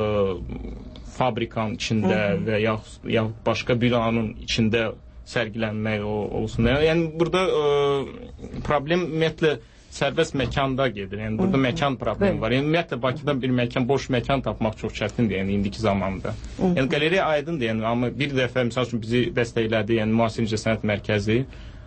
Speaker 8: fabrikanın içində Hı -hı. və yaxud, yaxud başqa binanın içində sərgilənmək olsun. Yəni burada ə, problem ümumiyyətlə sərbəst məkanda gedir. Yəni burada Hı -hı. məkan problemi var. Yəni ümumiyyətlə Bakıda bir məkan, boş məkan tapmaq çox çətindir, yəni indiki zamanda. Hı -hı. Yəni qaleriya aydındır, yəni amma bir dəfə məsəl üçün bizi dəstəklədi, yəni Müasir İncəsənət Mərkəzi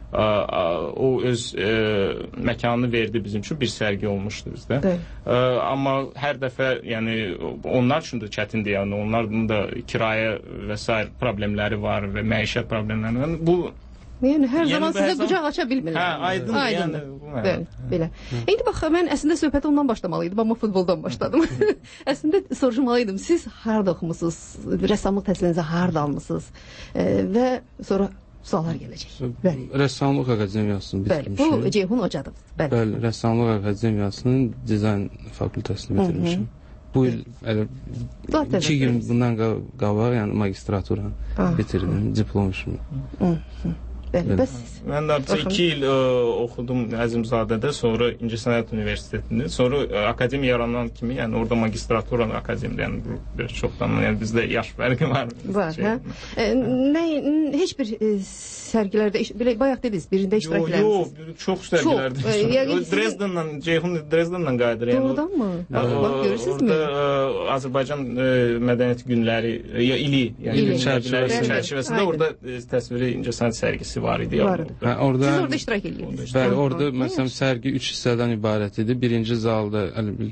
Speaker 8: o öz e, məkanını verdi bizim üçün, bir sərgi olmuşdu bizdə. E, amma hər dəfə yəni onlar üçün də çətindir, yəni onların da kirayə və s. problemləri var və məişət problemləri var. Bu
Speaker 5: yəni hər yəni, zaman sizə qucaq aça bilmirlər.
Speaker 8: Hə, aydın, aydın. Yəni
Speaker 5: belə, belə. İndi bax, mən əslində söhbət ondan başlamalıydım, amma futboldan başladım. Əslində soruşmalıydım, siz harda oxumusunuz, rəssamlıq təhsilinizi harda almısınız e, və sonra suallar gələcək. Bəli.
Speaker 9: Rəssamlıq Akademiyasını bitirmişəm.
Speaker 5: Bəli, bu Ceyhun Ocadov.
Speaker 9: Bəli. Bəli, Rəssamlıq Akademiyasının dizayn fakültəsini bitirmişəm. Bu il elə iki gün bundan qabaq, yəni magistraturanı bitirdim, diplom işimi.
Speaker 5: Bəli, bəs
Speaker 8: mən də artıq iki il ə, oxudum Əzimzadədə, sonra İncəsənət Universitetində, sonra ə, akademiya yaranan kimi, yəni orada magistratura akademiyada, yəni bir çoxdan, yəni bizdə yaş fərqi var.
Speaker 5: Var, hə? E, nə, heç bir e, sərgilərdə, belə bayaq dediniz, birində iştirak eləmişsiniz.
Speaker 8: Yox, çox sərgilərdə. Dresdenlə, Ceyhun Dresdenlə qayıdır.
Speaker 5: Doğrudan mı? Bax, görürsünüzmü?
Speaker 8: Orada Azərbaycan Mədəniyyət Günləri, ya ili, yəni çərçivəsində orada təsviri İncəsənət sərgisi var idi.
Speaker 5: Var idi.
Speaker 9: Hə, orada,
Speaker 5: siz orada iştirak edirdiniz.
Speaker 9: Bəli, orada məsələn sərgi üç hissədən ibarət idi. Birinci zalda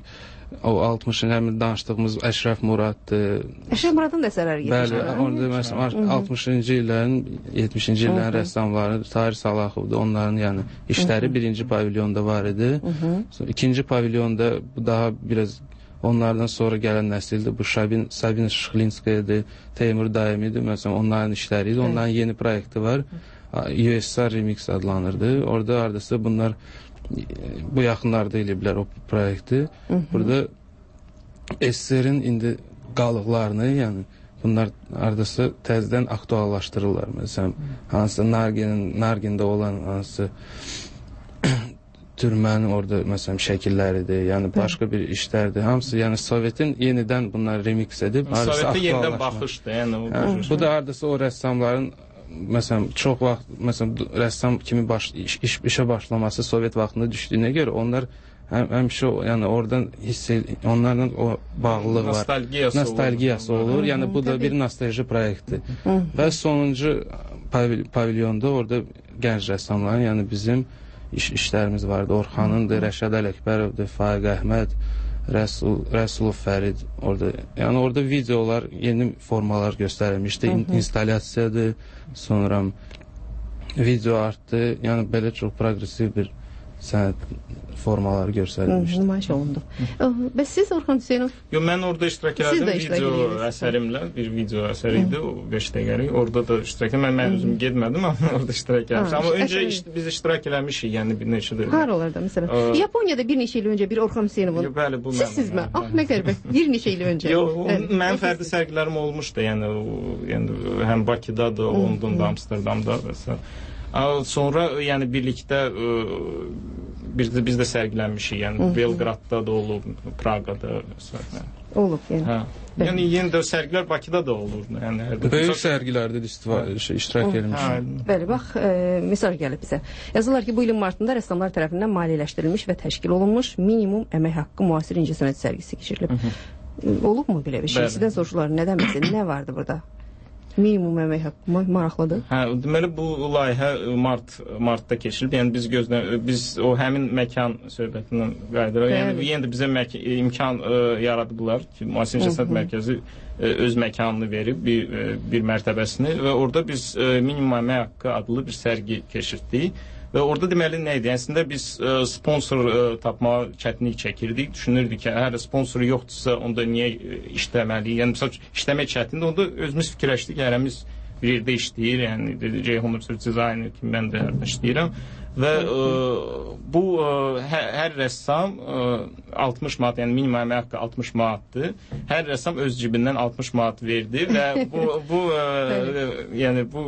Speaker 9: o altmışıncı həmin danışdığımız Əşrəf Muraddır.
Speaker 5: Əşrəf Muradın da əsərləri
Speaker 9: gəlir. Bəli, orada məsələn altmışıncı illərin, yetmişinci illərin rəssamları Tahir Salahovdur. Onların yəni işləri birinci pavilyonda var idi. Sonra ikinci pavilyonda bu daha biraz onlardan sonra gələn nəsildir. Bu Şabin, Sabina Şıxlinskayadır, Teymur Daimidir. Məsələn onların işləri idi. Onların yeni proyekti var. U S R Remix adlanırdı. Orada hardasa bunlar bu yaxınlarda eləyiblər o proyekti. Burada S S R-in indi qalıqlarını, yəni bunlar hardasa təzədən aktuallaşdırırlar. Məsələn, hansısa Narginin, Nargində olan hansısa türmənin orada məsələn şəkilləridir, yəni başqa bir işlərdir. Hamısı yəni Sovetin yenidən bunları remix edib,
Speaker 8: Sovetə yenidən baxışdır, yəni o.
Speaker 9: Hə, bu da hardasa o rəssamların məsələn çox vaxt məsələn rəssam kimi baş iş, iş işə başlaması Sovet vaxtında düşdüyünə görə onlar həm həmişə yəni oradan hiss onlarla o bağlılıq var.
Speaker 8: Nostalgiyası,
Speaker 9: nostalgiyası olur. olur. Yəni bu da bir nostalji proyektdir. Və sonuncu pavilyonda orada gənc rəssamların, yəni bizim iş, işlərimiz vardı. Orxanındır, Rəşad Ələkbərovdur, Faiq Əhməd, Rəsul, Rəsulov Fərid orada. Yəni orada videolar, yeni formalar göstərilmişdi. İnstalyasiyadır, sonra video artdı. Yəni belə çox progresiv bir sənət formaları göstərilmişdi.
Speaker 5: Nümayiş olundu. Bəs siz Orxan Hüseynov?
Speaker 8: Yox, mən orada iştirak elədim video əsərimlə, bir video əsəri idi, o beş dəqiqəlik. Orada da iştirak elədim. Mən, mən özüm getmədim, amma orada iştirak eləmişdim. Amma öncə iş, biz iştirak eləmişik, yəni bir neçə də.
Speaker 5: Haralarda məsələn? Yaponiyada bir neçə il öncə bir Orxan Hüseynovun.
Speaker 8: Yox, bəli, bu mən.
Speaker 5: Sizsizmi? Ah, nə qəribə. Bir neçə il öncə.
Speaker 8: Yox, mənim fərdi sərgilərim olmuşdu, yəni, yəni həm Bakıda da, Londonda, Amsterdamda və s. Sonra yəni birlikdə biz də biz də sərgilənmişik, yəni Belqradda da olub, Praqada və s.
Speaker 5: Olub yəni.
Speaker 8: Hə. Yəni yeni də sərgilər Bakıda da olur. Yəni hər
Speaker 9: böyük sərgilərdə istifadə iştirak etmişəm.
Speaker 5: Bəli, bax, e, mesaj gəlib bizə. Yazırlar ki, bu ilin martında rəssamlar tərəfindən maliyyələşdirilmiş və təşkil olunmuş minimum əmək haqqı müasir incəsənət sərgisi keçirilib. Olubmu belə bir şey? Sizdən soruşurlar, nədən məsələ, nə vardı burada? Minimum əmək haqqı maraqlıdır.
Speaker 8: Hə, deməli bu layihə mart martda keçirilib. Yəni biz gözlə biz o həmin məkan söhbətindən qayıdırıq. Yəni yenə də bizə imkan ə, yaradıblar ki, müasir incəsənət mərkəzi ə, öz məkanını verib bir ə, bir mərtəbəsini və orada biz ə, minimum əmək haqqı adlı bir sərgi keçirtdik. Və orada deməli nə idi? Əslində biz ə, sponsor ə, tapmağa çətinlik çəkirdik. Düşünürdük ki, hər sponsor yoxdursa, onda niyə işləməliyik? Yəni məsəl işləmək çətindir. Onda özümüz fikirləşdik, hərəmiz bir yerdə işləyir. Yəni Ceyhun Mürsəl dizayner kimi mən də işləyirəm. Və ə, bu ə, hər, hər rəssam ə, altmış manat, yəni minimum əmək haqqı altmış manatdır. Hər rəssam öz cibindən altmış manat verdi və bu bu ə, yəni bu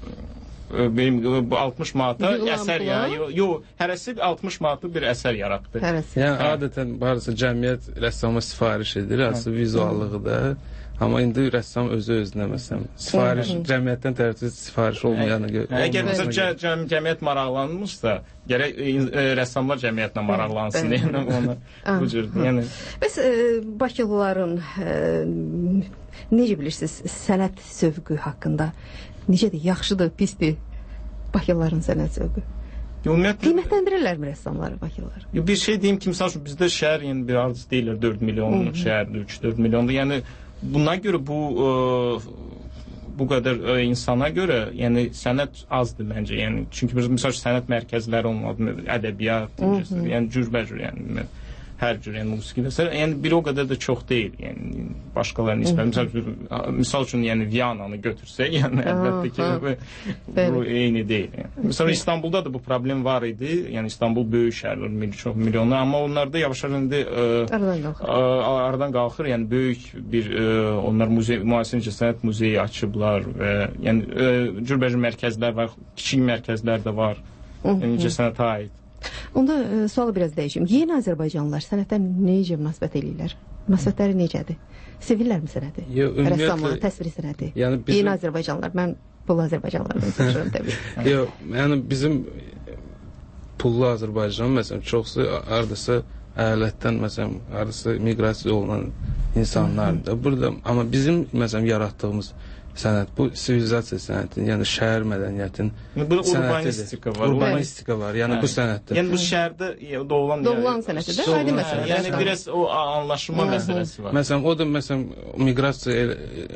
Speaker 8: benim bu altmış manata əsər ya. Yox, yo, hərəsi altmış manatlı bir əsər yaratdı.
Speaker 5: Hərəsi.
Speaker 9: Yəni adətən barısı cəmiyyət rəssama sifariş edir, asıl vizuallığı da. Amma indi rəssam özü özünə məsələn sifariş cəmiyyətdən tərəfi sifariş olmayanı görə.
Speaker 8: Əgər məsələn cə, cə, cəmiyyət maraqlanmışsa, gərək e, rəssamlar cəmiyyətlə maraqlansın. Yəni onu bu cür. Yəni
Speaker 5: bəs e, Bakılıların e, necə bilirsiniz sənət zövqü haqqında? Necədir? Yaxşıdır, pisdir Bakılıların sənət zövqü?
Speaker 8: Ümumiyyətlə
Speaker 5: qiymətləndirirlərmi rəssamları Bakılılar?
Speaker 8: Bir şey deyim ki, misal üçün bizdə şəhər yəni bir az deyirlər dörd milyon şəhərdir, üç dörd milyondur. Yəni buna görə bu ə, bu qədər ə, insana görə, yəni sənət azdır məncə. Yəni çünki misal üçün sənət mərkəzləri olmalı, ədəbiyyat, yəni cürbəcür yəni hər cür, yəni musiqi və s. Yəni bir o qədər də çox deyil. Yəni başqalarına nisbətən misal, misal üçün yəni Viyananı götürsək, yəni əlbəttə ki bu, bu eyni deyil. Yəni. Məsələn İstanbulda da bu problem var idi. Yəni İstanbul böyük şəhərdir, çox milyonlu, amma onlarda yavaş-yavaş indi
Speaker 5: aradan qalxır.
Speaker 8: Aradan qalxır. Yəni böyük bir ə, onlar muzey, müasir incəsənət muzeyi açıblar və yəni cürbəcür mərkəzlər var, kiçik mərkəzlər də var. Yəni incəsənətə aid.
Speaker 5: Onda e, sualı biraz dəyişim. Yeni Azərbaycanlılar sənətdən necə münasibət eləyirlər? Münasibətləri necədir? Sevirlərmi sənəti? Rəssamlığı, təsviri sənəti?
Speaker 9: Yəni bizim...
Speaker 5: Yeni Azərbaycanlılar, mən pullu Azərbaycanlılardan soruşuram təbii.
Speaker 9: Yox, yəni bizim pullu Azərbaycan məsələn çoxsu hardasa əyalətdən məsələn hardasa miqrasiya olunan insanlardır. Burada amma bizim məsələn yaratdığımız sənət, bu sivilizasiya sənətin, yəni şəhər mədəniyyətin
Speaker 8: bu urbanistika var.
Speaker 9: Urbanistika var, yəni hə. Bu sənətdir.
Speaker 8: Yəni bu şəhərdə doğulan
Speaker 5: doğulan sənətidir. Aydın məsələ.
Speaker 8: Yəni biraz o anlaşılma məsələsi var.
Speaker 9: Məsələn, o da məsələn miqrasiya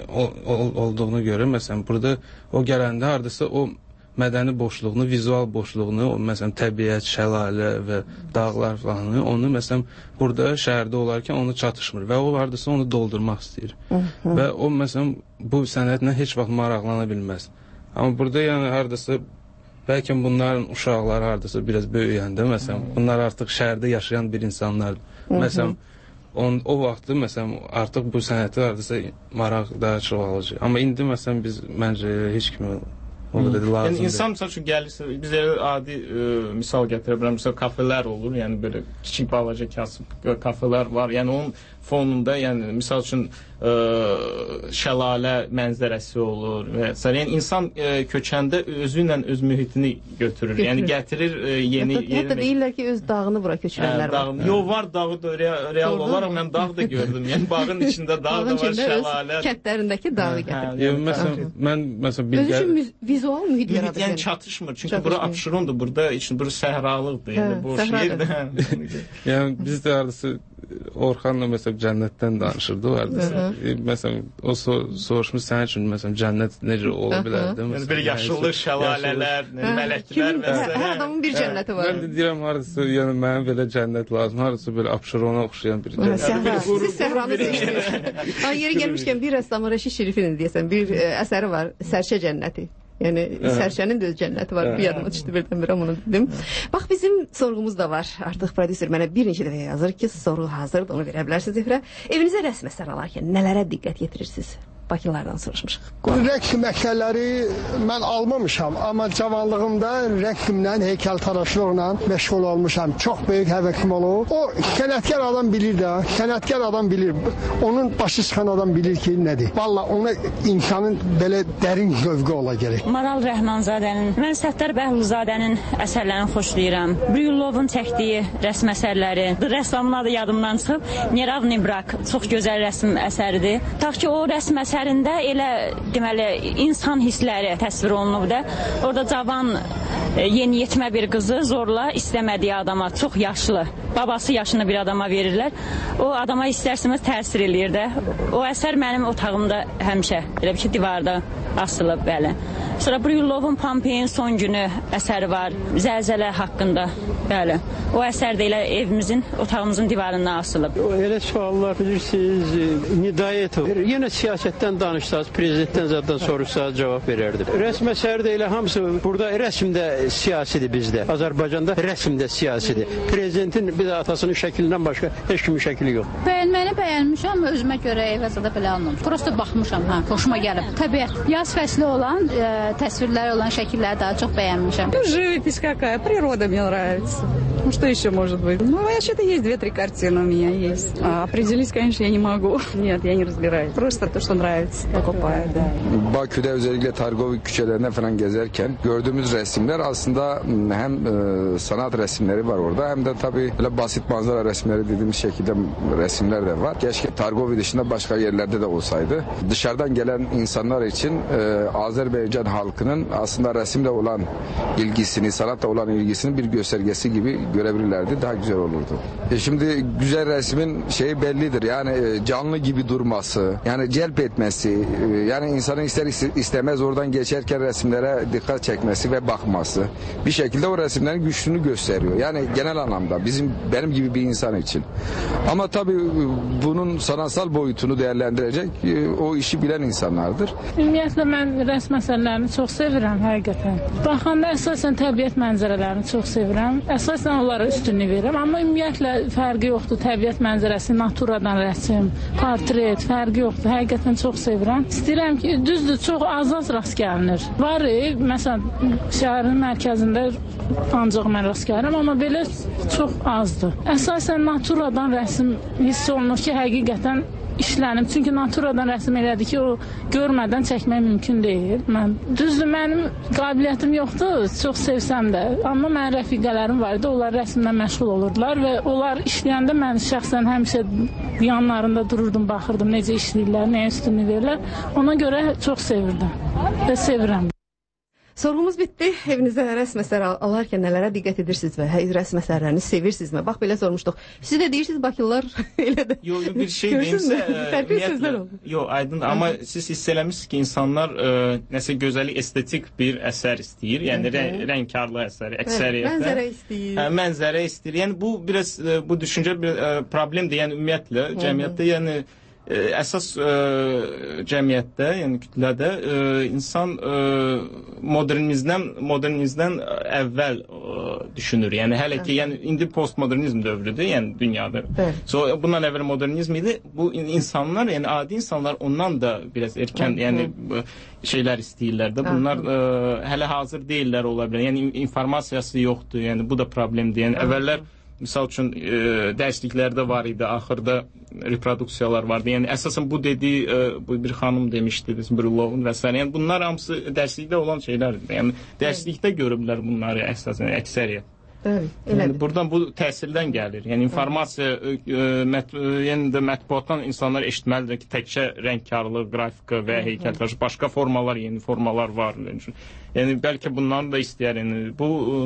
Speaker 9: olduğunu görə, məsələn, burada o gələndə hardasa o mədəni boşluğunu, vizual boşluğunu, o məsələn təbiət, şəlalə və dağlar falan, onu məsələn burada şəhərdə olarkən onu çatışmır və o hardasa onu doldurmaq istəyir. Hı -hı. Və o məsələn bu sənətlə heç vaxt maraqlana bilməz. Amma burada yəni hardasa bəlkə bunların uşaqları hardasa biraz böyüyəndə məsələn bunlar artıq şəhərdə yaşayan bir insanlardır. Hı -hı. Məsələn on, o vaxtı məsələn artıq bu sənəti hardasa maraq daha çoxalacaq. Amma indi məsələn biz məncə heç kimi
Speaker 8: yəni insan misal üçün gəlirsə, biz elə adi ə, misal gətirə bilərəm, məsələn kafelər olur, yəni belə kiçik balaca kasıb kafelər var, yəni onun fonunda, yəni misal üçün ə, şəlalə mənzərəsi olur və s. Yəni insan ə, köçəndə özü ilə öz mühitini götürür, götürür. Yəni gətirir ə, yeni...
Speaker 5: Hətta, hətta deyirlər ki, öz dağını bura köçürənlər
Speaker 8: hə, var. Yox, var dağı da real, real olaraq mən dağ da gördüm, yəni bağın içində dağ da var, şəlalə.
Speaker 5: Kəndlərindəki dağı gətirir.
Speaker 9: Yəni, məsələn, mən məsələn
Speaker 5: bilgər... Özü üçün vizual mühit yaradır.
Speaker 8: Yəni çatışmır, çünki bura Abşerondur, burada için bura səhralıqdır, yəni boş yerdir.
Speaker 9: Yəni biz də hardasa Orxanla məsələn cənnətdən danışırdı o hardasa. Məsələn o soruşmuş sənin üçün məsələn cənnət necə ola bilərdi?
Speaker 8: Yəni bir yaşıllıq, şəlalələr, mələklər və s.
Speaker 5: Hər adamın bir cənnəti var.
Speaker 9: Mən də deyirəm hardasa yəni mənə belə cənnət lazım. Hardasa belə Abşerona oxşayan bir cənnət.
Speaker 5: Siz səhranı seçdiniz. Ha yeri gəlmişkən bir rəssam Rəşid Şərifin deyəsən bir əsəri var, Sərçə cənnəti. Yəni sərçənin də öz cənnəti var. Bir yadıma çıxdı birdən-birə onu dedim. Bax bizim sorğumuz da var. Artıq prodüser mənə bir neçə dəfə yazır ki, sorğu hazırdır, onu verə bilərsiniz efirə. Evinizə rəsm əsər alarkən nələrə diqqət yetirirsiniz? Bakılardan soruşmuşuq.
Speaker 4: Rəqs məsələləri mən almamışam, amma cavanlığımda rəqsimlə, heykəltaraşlıqla məşğul olmuşam. Çox böyük həvəsim olub. O sənətkar adam bilir də, sənətkar adam bilir. Onun başı çıxan adam bilir ki, nədir. Valla ona insanın belə dərin zövqü ola gerek.
Speaker 11: Maral Rəhmanzadənin, mən Səttar Bəhluzadənin əsərlərini xoşlayıram. Bryulovun çəkdiyi rəsm əsərləri, rəssamın adı yadımdan çıxıb, Neravni Brak, çox gözəl rəsm əsəridir. Tax ki, o rəsm əsərində elə deməli insan hissləri təsvir olunub da. Orada cavan yeniyetmə bir qızı zorla istəmədiyi adama, çox yaşlı, babası yaşını bir adama verirlər. O adama istərsiniz təsir eləyir də. O əsər mənim otağımda həmişə, elə bir ki, divarda asılıb, bəli. Sonra Bryulovun Pompeyin son günü əsəri var, zəlzələ haqqında, bəli. O əsər də elə evimizin, otağımızın divarından asılıb.
Speaker 12: O elə suallar bilirsiniz, Nidayetov. Yenə siyasətdən danışsanız, prezidentdən zaten soruşsanız cavab verərdim. Rəsm əsəri də elə hamısı, burada rəsm də siyasidir bizdə. Azərbaycanda rəsm də siyasidir. Prezidentin bir də atasının şəklindən başqa heç kimin şəkli yox.
Speaker 13: Bəyənməni bəyənmişəm, özümə görə evəzədə belə almamışam. Prosta baxmışam, hə, xoşuma gəlib. Təbiət, yaz fəsli olan, e, təsvirlər olan şəkilləri daha çox bəyənmişəm.
Speaker 14: Живопись какая, природа мне нравится. Ну что еще может быть? Ну, вообще-то есть две-три картины у меня есть. А определить, конечно, я не могу. Нет, я не разбираюсь. Просто то, что nравится, покупаю, да.
Speaker 15: Bakü'de özellikle Targovi küçelerine falan gezerken gördüğümüz resimler aslında hem e, sanat resimleri var orada hem de tabii böyle basit manzara resimleri dediğimiz şekilde resimler de var. Keşke Targovi dışında başka yerlerde de olsaydı. Dışarıdan gelen insanlar için e, Azerbaycan halkının aslında resimle olan ilgisini, sanatla olan ilgisini bir göstergesi gibi görebilirlerdi. Daha güzel olurdu. E şimdi güzel resmin şeyi bellidir. Yani e, canlı gibi durması, yani celp etmesi, e, yani insanın ister istemez oradan geçerken resimlere dikkat çekmesi ve bakması. Bir şekilde o resimlerin güçlüğünü gösteriyor. Yani genel anlamda bizim benim gibi bir insan için. Ama tabii bunun sanatsal boyutunu değerlendirecek e, o işi bilen insanlardır.
Speaker 16: Ümumiyyətlə mən rəsm əsərlərini çox sevirəm həqiqətən. Baxanda əsasən təbiət mənzərələrini çox sevirəm. Əsasən onlara üstünlük verirəm, amma ümumiyyətlə fərqi yoxdur. Təbiət mənzərəsi, naturadan rəsm, portret, fərqi yoxdur. Həqiqətən çox sevirəm. İstəyirəm ki, düzdür, çox az-az rast gəlinir. Var, məsələn, şəhərin mərkəzində ancaq mən rast gəlirəm, amma belə çox azdır. Əsasən naturadan rəsm hiss olunur ki, həqiqətən işlənib. Çünki naturadan rəsm elədi ki, o görmədən çəkmək mümkün deyil. Mən düzdür, mənim qabiliyyətim yoxdur, çox sevsəm də. Amma mənim rəfiqələrim var idi, onlar rəsmlə məşğul olurdular və onlar işləyəndə mən şəxsən həmişə yanlarında dururdum, baxırdım necə işləyirlər, nəyə üstünlük verirlər. Ona görə çox sevirdim və sevirəm.
Speaker 5: Sorğumuz bitdi. Evinizdə rəsm əsəri alarkən nələrə diqqət edirsiniz və rəsm əsərlərini sevirsinizmi? Bax, belə sormuşduq. Siz də deyirsiniz, Bakılılar elə də.
Speaker 8: Yox, yo, bir şey deyimsə,
Speaker 5: fərqli sözlər oldu.
Speaker 8: Yox, aydın, amma siz hiss eləmişsiniz ki, insanlar ə, nəsə gözəli estetik bir əsər istəyir. Yəni rə rəngkarlı əsər, əksəriyyətlə.
Speaker 5: Mənzərə istəyir.
Speaker 8: Hə, mənzərə istəyir. Yəni bu biraz ə, bu düşüncə bir ə, problemdir. Yəni ümumiyyətlə cəmiyyətdə, yəni ə, əsas ə, cəmiyyətdə, yəni kütlədə ə, insan ə, modernizmdən modernizmdən əvvəl ə, düşünür. Yəni hələ ki, yəni indi postmodernizm dövrüdür, yəni dünyada. Evet. So bundan əvvəl modernizm idi. Bu insanlar, yəni adi insanlar ondan da biraz erkən, evet. yəni şeylər istəyirlər də. Bunlar ə, hələ hazır deyillər ola bilər. Yəni informasiyası yoxdur. Yəni bu da problemdir. Yəni əvvəllər misal üçün e, dərsliklərdə var idi, axırda reproduksiyalar vardı. Yəni əsasən bu dediyi e, bu bir xanım demişdi, Bryulovun və s. Yəni bunlar hamısı dərslikdə olan şeylərdir. Yəni dərslikdə görüblər bunları əsasən əksəriyyət.
Speaker 5: Evet,
Speaker 8: yəni buradan bu təsirdən gəlir. Yəni informasiya e, mət, yəni də mətbuatdan insanlar eşitməlidir ki, təkcə rəngkarlıq, qrafika və heykəltaraş, başqa formalar, yeni formalar var. Yəni bəlkə bunları da istəyər. Yəni bu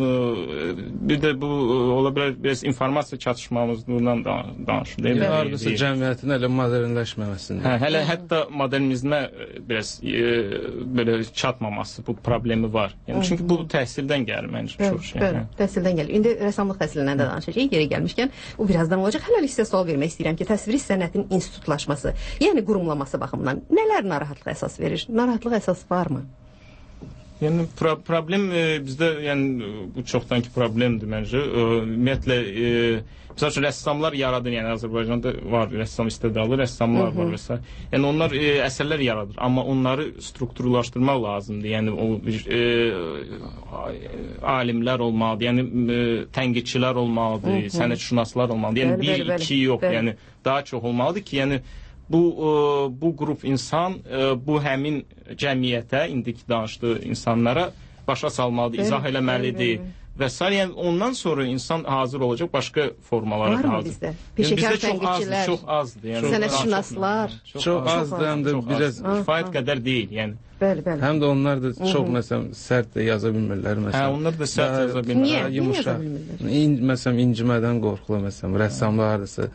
Speaker 8: e, bir də bu ola bilər biraz informasiya çatışmamızdan da danışılır.
Speaker 9: Yəni hardasa cəmiyyətin elə modernləşməməsində.
Speaker 8: Hə, hələ hətta modernizmə biraz e, belə çatmaması bu problemi var. Yəni çünki bu təhsildən gəlir məncə çox şey.
Speaker 5: Hə. Təhsildən gəlir. İndi rəssamlıq təhsilindən də danışacağıq. Yeri gəlmişkən, bu birazdan olacaq. Hələ sizə sual vermək istəyirəm ki, təsviri sənətin institutlaşması, yəni qurumlaması baxımından nələr narahatlıq əsas verir? Narahatlıq əsas varmı?
Speaker 8: Yəni pro problem e, bizdə yəni bu çoxdankı problemdir məncə. E, ümumiyyətlə e, məsəl üçün rəssamlar yaradır, yəni Azərbaycanda var rəssam istedadlı rəssamlar var və s. Yəni onlar e, əsərlər yaradır, amma onları strukturlaşdırmaq lazımdır. Yəni o e, alimlər olmalıdır, yəni e, tənqidçilər olmalıdır, sənətşünaslar olmalıdır. Yəni
Speaker 5: bəli,
Speaker 8: bir,
Speaker 5: bəli,
Speaker 8: iki yox,
Speaker 5: bəli.
Speaker 8: yəni daha çox olmalıdır ki, yəni bu e, bu qrup insan e, bu həmin cəmiyyətə, indiki danışdığı insanlara başa salmalıdır, izah eləməlidir və s. Yəni ondan sonra insan hazır olacaq başqa formalara
Speaker 5: hazır.
Speaker 8: hazır.
Speaker 5: Bizdə?
Speaker 8: Yəni,
Speaker 5: Peşəkar
Speaker 8: bizdə çox azdır,
Speaker 5: tənqidçilər,
Speaker 8: çox azdır. Yəni,
Speaker 5: sənətşünaslar.
Speaker 8: Çox,
Speaker 9: çox azdır, həm də biraz
Speaker 8: kifayət qədər deyil, yəni.
Speaker 5: Bəli, bəli.
Speaker 9: Həm də onlar da çox məsələn sərt də yaza bilmirlər məsələn.
Speaker 8: Hə, onlar da sərt yaza bilmirlər.
Speaker 5: Niyə? Niyə yaza bilmirlər?
Speaker 9: İn, məsələn incimədən qorxurlar məsələn, rəssamlar hardasa.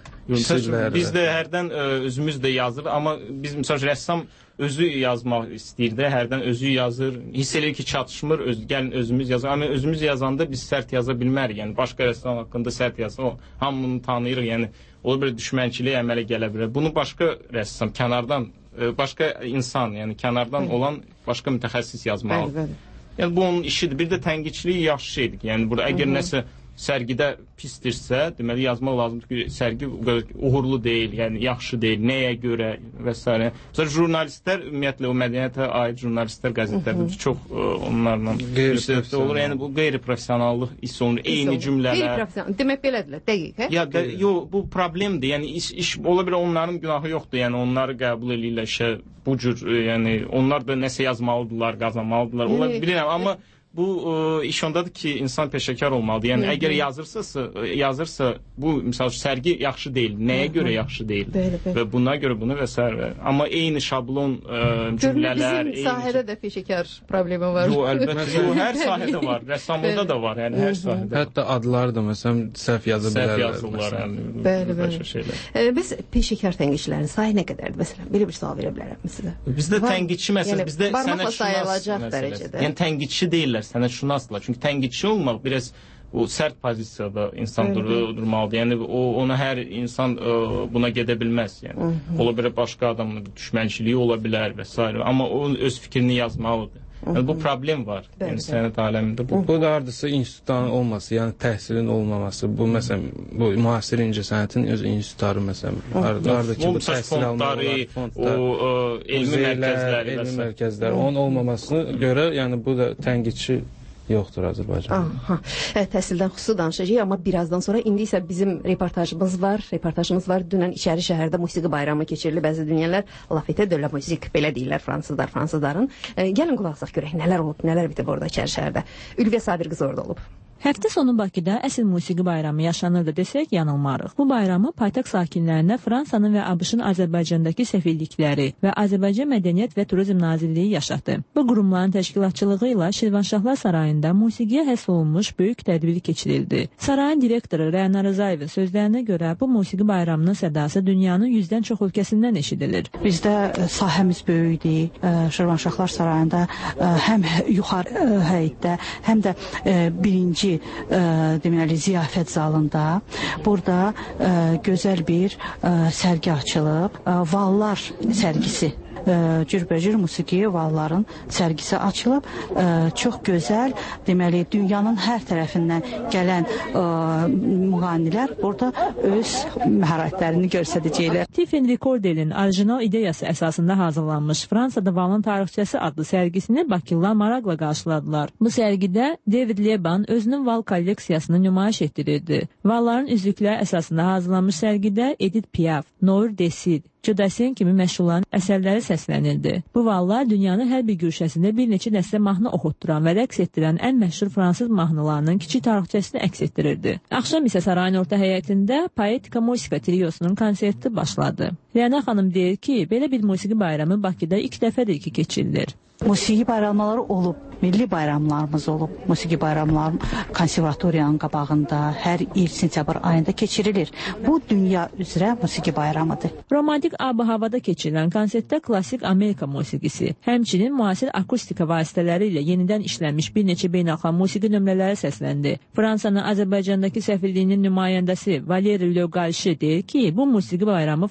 Speaker 8: Biz də hərdən ə, özümüz də yazırıq, amma biz məsəl rəssam özü yazmaq istəyir də, hərdən özü yazır. Hiss edir ki, çatışmır, öz, gəlin özümüz yazaq. Amma özümüz yazanda biz sərt yaza bilmərik. Yəni başqa rəssam haqqında sərt yazsa, o hamını tanıyırıq. Yəni o bir düşmənçilik əmələ gələ bilər. Bunu başqa rəssam kənardan, başqa insan, yəni kənardan olan başqa mütəxəssis yazmalıdır. Yəni bu onun işidir. Bir də tənqidçilik yaxşı şeydir. Yəni burada əgər nəsə sərgidə pisdirsə, deməli yazmaq lazımdır ki, sərgi uğurlu deyil, yəni yaxşı deyil, nəyə görə və s. Məsələn, jurnalistlər, ümumiyyətlə o mədəniyyətə aid jurnalistlər qəzetlərdə çox ə, onlarla müstəfdə olur. Yəni bu qeyri-professionallıq hiss olunur. Eyni cümlələr.
Speaker 5: Demək belədirlər, dəqiq, hə?
Speaker 8: Ya, də, yo, bu problemdir. Yəni iş, iş ola bilər onların günahı yoxdur. Yəni onları qəbul edirlər işə bu cür, yəni onlar da nəsə yazmalıdırlar, qazanmalıdırlar. Ola bilirəm, amma bu ə, iş ondadır ki, insan peşəkar olmalıdır. Yəni, Hı -hı. əgər yazırsa, yazırsa, bu, misal sərgi yaxşı deyil. Nəyə Hı -hı. görə yaxşı deyil? Bəli, bəli. Və buna görə bunu və s. Amma eyni şablon ə, cümlələr...
Speaker 5: Bizim sahədə də peşəkar problemi var.
Speaker 8: Yo, əlbəttə. Yo, hər sahədə var. Rəssamlıqda da var. Yəni, hər sahədə var.
Speaker 9: Hətta adlar da, məsələn, səhv yazı bilərlər.
Speaker 8: Səhv yazırlar, yəni.
Speaker 5: Bəli, bəli. E, biz peşəkar tənqidçilərin sayı nə qədərdir? Məsələn, belə bir sual verə bilərəm sizə.
Speaker 8: Bizdə tənqidçi məsələn, bizdə sənətşünas
Speaker 5: dərəcədə.
Speaker 8: Yəni, tənqidçi deyirlər. Sənətşünaslar. Çünki tənqidçi olmaq biraz o sərt pozisiyada insan dur durmalıdır. Yəni o ona hər insan ə, buna gedə bilməz. Yəni Hı -hı. ola bilər başqa adamın düşmənçiliyi ola bilər və s. Amma o öz fikrini yazmalıdır. Yəni bu problem var. Bəli, yəni sənət aləmində bu.
Speaker 9: Bu da hardasa institutların olması, yəni təhsilin olmaması. Bu məsələn bu müasir incəsənətin öz institutları məsələn harda ki bu təhsil almaları,
Speaker 8: o elmi mərkəzləri,
Speaker 9: elmi mərkəzlər onun olmamasına görə yəni bu da tənqidçi yoxdur Azərbaycanda.
Speaker 5: Təhsildən xüsusi danışacağıq, amma birazdan sonra indi isə bizim reportajımız var. Reportajımız var. Dünən İçəri şəhərdə musiqi bayramı keçirildi. Bəzi dinləyənlər La Fête de la Musique belə deyirlər fransızlar, fransızların. E, gəlin qulaq asaq görək nələr olub, nələr bitib orada İçəri şəhərdə. Ülviyə Sabir qızı orada olub.
Speaker 17: Həftə sonu Bakıda əsl musiqi bayramı yaşanırdı desək yanılmarıq. Bu bayramı paytaxt sakinlərinə Fransanın və ABŞ-ın Azərbaycandakı səfirlikləri və Azərbaycan Mədəniyyət və Turizm Nazirliyi yaşatdı. Bu qurumların təşkilatçılığı ilə Şirvanşahlar Sarayında musiqiyə həsr olunmuş böyük tədbir keçirildi. Sarayın direktoru Rəna Rızayevin sözlərinə görə bu musiqi bayramının sədası dünyanın yüzdən çox ölkəsindən eşidilir.
Speaker 18: Bizdə sahəmiz böyükdür. Şirvanşahlar Sarayında həm yuxarı həyətdə, həm də birinci deməli ziyafət zalında burada ə, gözəl bir ə, sərgi açılıb. Ə, Vallar sərgisi, ə, cürbəcür musiqi valların sərgisi açılıb. Ə, çox gözəl, deməli dünyanın hər tərəfindən gələn ə, müğənnilər burada öz məharətlərini göstərəcəklər.
Speaker 17: Tiffen Recordel'in orijinal ideyası əsasında hazırlanmış Fransada Valın tarixçəsi adlı sərgisini Bakılılar maraqla qarşıladılar. Bu sərgidə David Leban özünün val kolleksiyasını nümayiş etdirirdi. Valların üzükləri əsasında hazırlanmış sərgidə Edith Piaf, Nour Desid, Jodassin kimi məşhurların əsərləri səslənildi. Bu vallar dünyanın hər bir güşəsində bir neçə dəstə mahnı oxutduran və rəqs etdirən ən məşhur fransız mahnılarının kiçik tarixçəsini əks etdirirdi. Axşam isə sarayın orta həyətində Poetika Musika triosunun konserti başladı. Rəna xanım deyir ki, belə bir musiqi bayramı Bakıda ilk dəfədir ki keçirilir.
Speaker 18: Musiqi bayramları olub, milli bayramlarımız olub. Musiqi bayramları konservatoriyanın qabağında hər il sentyabr ayında keçirilir. Bu dünya üzrə musiqi bayramıdır.
Speaker 17: Romantik ab-havada keçirilən konsertdə klassik Amerika musiqisi, həmçinin müasir akustika vasitələri ilə yenidən işlənmiş bir neçə beynəlxalq musiqi nömrələri səsləndi. Fransanın Azərbaycandakı səfirliyinin nümayəndəsi Valeri Le Galche deyir ki, bu musiqi bayramı Fransada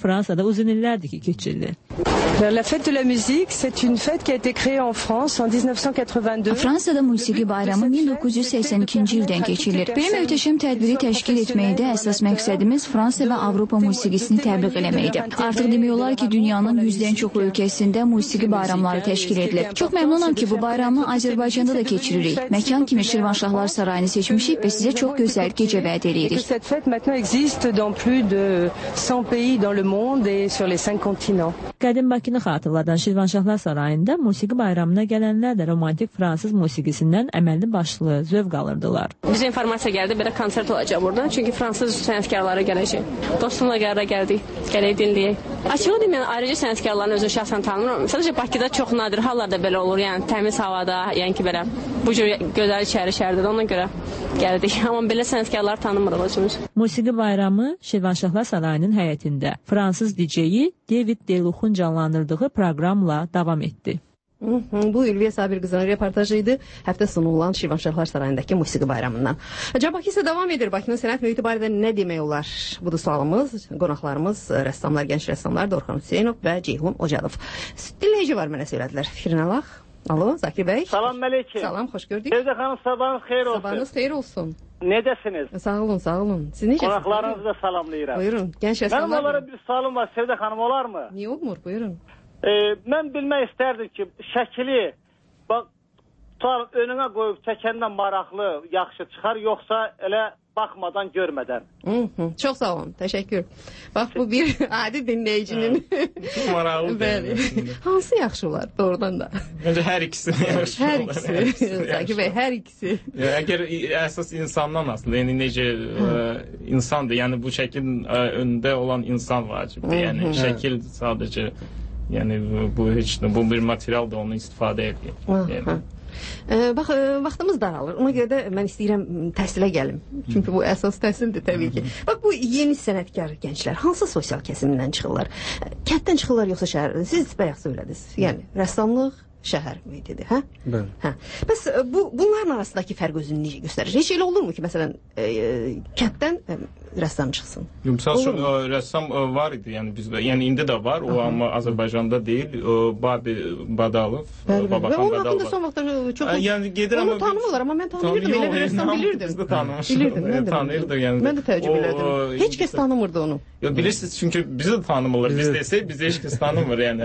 Speaker 17: uzun illərdir ki, keçirilir.
Speaker 19: La fête de la musique, c'est une fête qui a été créée en France en mille dokuz yüz səksən iki.
Speaker 20: Fransada musiqi bayramı min doqquz yüz səksən ikinci ildən keçirilir. Belə möhtəşəm tədbiri təşkil etməkdə əsas məqsədimiz Fransa və Avropa musiqisini təbliğ eləməkdir. Artıq demək olar ki, dünyanın yüzdən çox ölkəsində musiqi bayramları təşkil edilir. Çox məmnunam ki, bu bayramı Azərbaycanda da keçiririk. Məkan kimi Şirvanşahlar Sarayını seçmişik və sizə çox gözəl gecə vəd edirik.
Speaker 19: Cette fête maintenant existe dans plus de cent pays dans le monde et sur les cinq continents.
Speaker 17: Qədim Bakını xatırladan Şirvanşahlar Sarayında musiqi bayramına gələnlər də romantik fransız musiqisindən əməlli başlı zövq alırdılar.
Speaker 21: Bizə informasiya gəldi, belə konsert olacaq burada. Çünki fransız sənətkarları gələcək. Dostumla qərara gəldik, gələk dinləyək. Açığı deyim, yəni ayrıca sənətkarların özünü şəxsən tanımıram. Sadəcə Bakıda çox nadir hallarda belə olur. Yəni təmiz havada, yəni ki belə bu cür gözəl içəri şəhərdə də ona görə gəldik. Amma belə sənətkarları tanımırıq özümüz.
Speaker 17: Musiqi bayramı Şirvanşahlar Sarayının həyətində fransız D J-yi David Delux'un canlandırdığı proqramla davam etdi.
Speaker 5: Hı -hı, bu Ülviyə Sabir qızının reportajı idi. Həftə sonu olan Şirvanşahlar Sarayındakı musiqi bayramından. Cəbaki isə davam edir. Bakının sənət mühiti barədə nə demək olar? Budur sualımız. Qonaqlarımız rəssamlar, gənc rəssamlar Orxan Hüseynov və Ceyhun Ocadov. Dinləyici var mənə söylədilər. Fikrini alaq. Alo, Zakir bəy.
Speaker 22: Salam Məlikə.
Speaker 5: Salam, xoş gördük.
Speaker 22: Sevdə xanım, sabahınız xeyir olsun.
Speaker 5: Sabahınız xeyir olsun.
Speaker 22: Necəsiniz?
Speaker 5: Sağ olun, sağ olun. Siz necəsiniz?
Speaker 22: Qonaqlarınızı da salamlayıram.
Speaker 5: Buyurun, gənc rəssamlar.
Speaker 22: Mənim onlara bir sualım var, Sevdə xanım, olar mı?
Speaker 5: Niyə olmur? Buyurun.
Speaker 22: Ee, mən bilmək istərdim ki, şəkili bax, tutar, önünə qoyub çəkəndən maraqlı, yaxşı çıxar, yoxsa elə baxmadan, görmədən.
Speaker 5: Hı -hı. Çox sağ olun, təşəkkür. Bax, bu bir adi dinləyicinin.
Speaker 8: Maraqlı.
Speaker 5: Bəli. Hansı yaxşı olar, doğrudan da?
Speaker 8: Məncə hər ikisi yaxşı
Speaker 5: hər olar. Hər ikisi. Zakir bəy, hər ikisi.
Speaker 8: Əgər əsas insandan aslında, yəni necə ə, insandır, yəni bu şəklin ə, önündə olan insan vacibdir. Yəni şəkil sadəcə, yəni bu heç bu bir material da onu istifadə edir. Yəni.
Speaker 5: Ee, bax, e, vaxtımız daralır. Ona görə də mən istəyirəm təhsilə gəlim. Çünki bu əsas təhsildir təbii ki. Bax, bu yeni sənətkar gənclər hansı sosial kəsimdən çıxırlar? Kənddən çıxırlar yoxsa şəhərdən? Siz bayaq söylədiniz. Yəni rəssamlıq şəhər mühitidir, hə?
Speaker 9: Bəli.
Speaker 5: Hə. Bəs bu bunların arasındakı fərq özünü necə göstərir? Heç elə olurmu ki, məsələn, e, kənddən e, rəssam çıxsın?
Speaker 8: Məsəl üçün rəssam e, var idi, yəni bizdə. Yəni indi də var, o amma Azərbaycanda deyil. O, Babi Badalov,
Speaker 5: bəli,
Speaker 8: Babakan
Speaker 5: Badalov.
Speaker 8: Badalov.
Speaker 5: Onun haqqında son vaxtlarda çox
Speaker 8: yəni gedir amma
Speaker 5: onu tanımırlar, amma mən tanıyırdım, elə bir rəssam bilirdim.
Speaker 8: Biz də tanımışıq.
Speaker 5: Bilirdim, mən də
Speaker 8: tanıyırdıq yəni.
Speaker 5: Mən də təəccüb elədim. Heç kəs tanımırdı onu.
Speaker 8: Yo, bilirsiniz, çünki bizi də tanımırlar. Biz desək, bizi heç kəs tanımır yəni.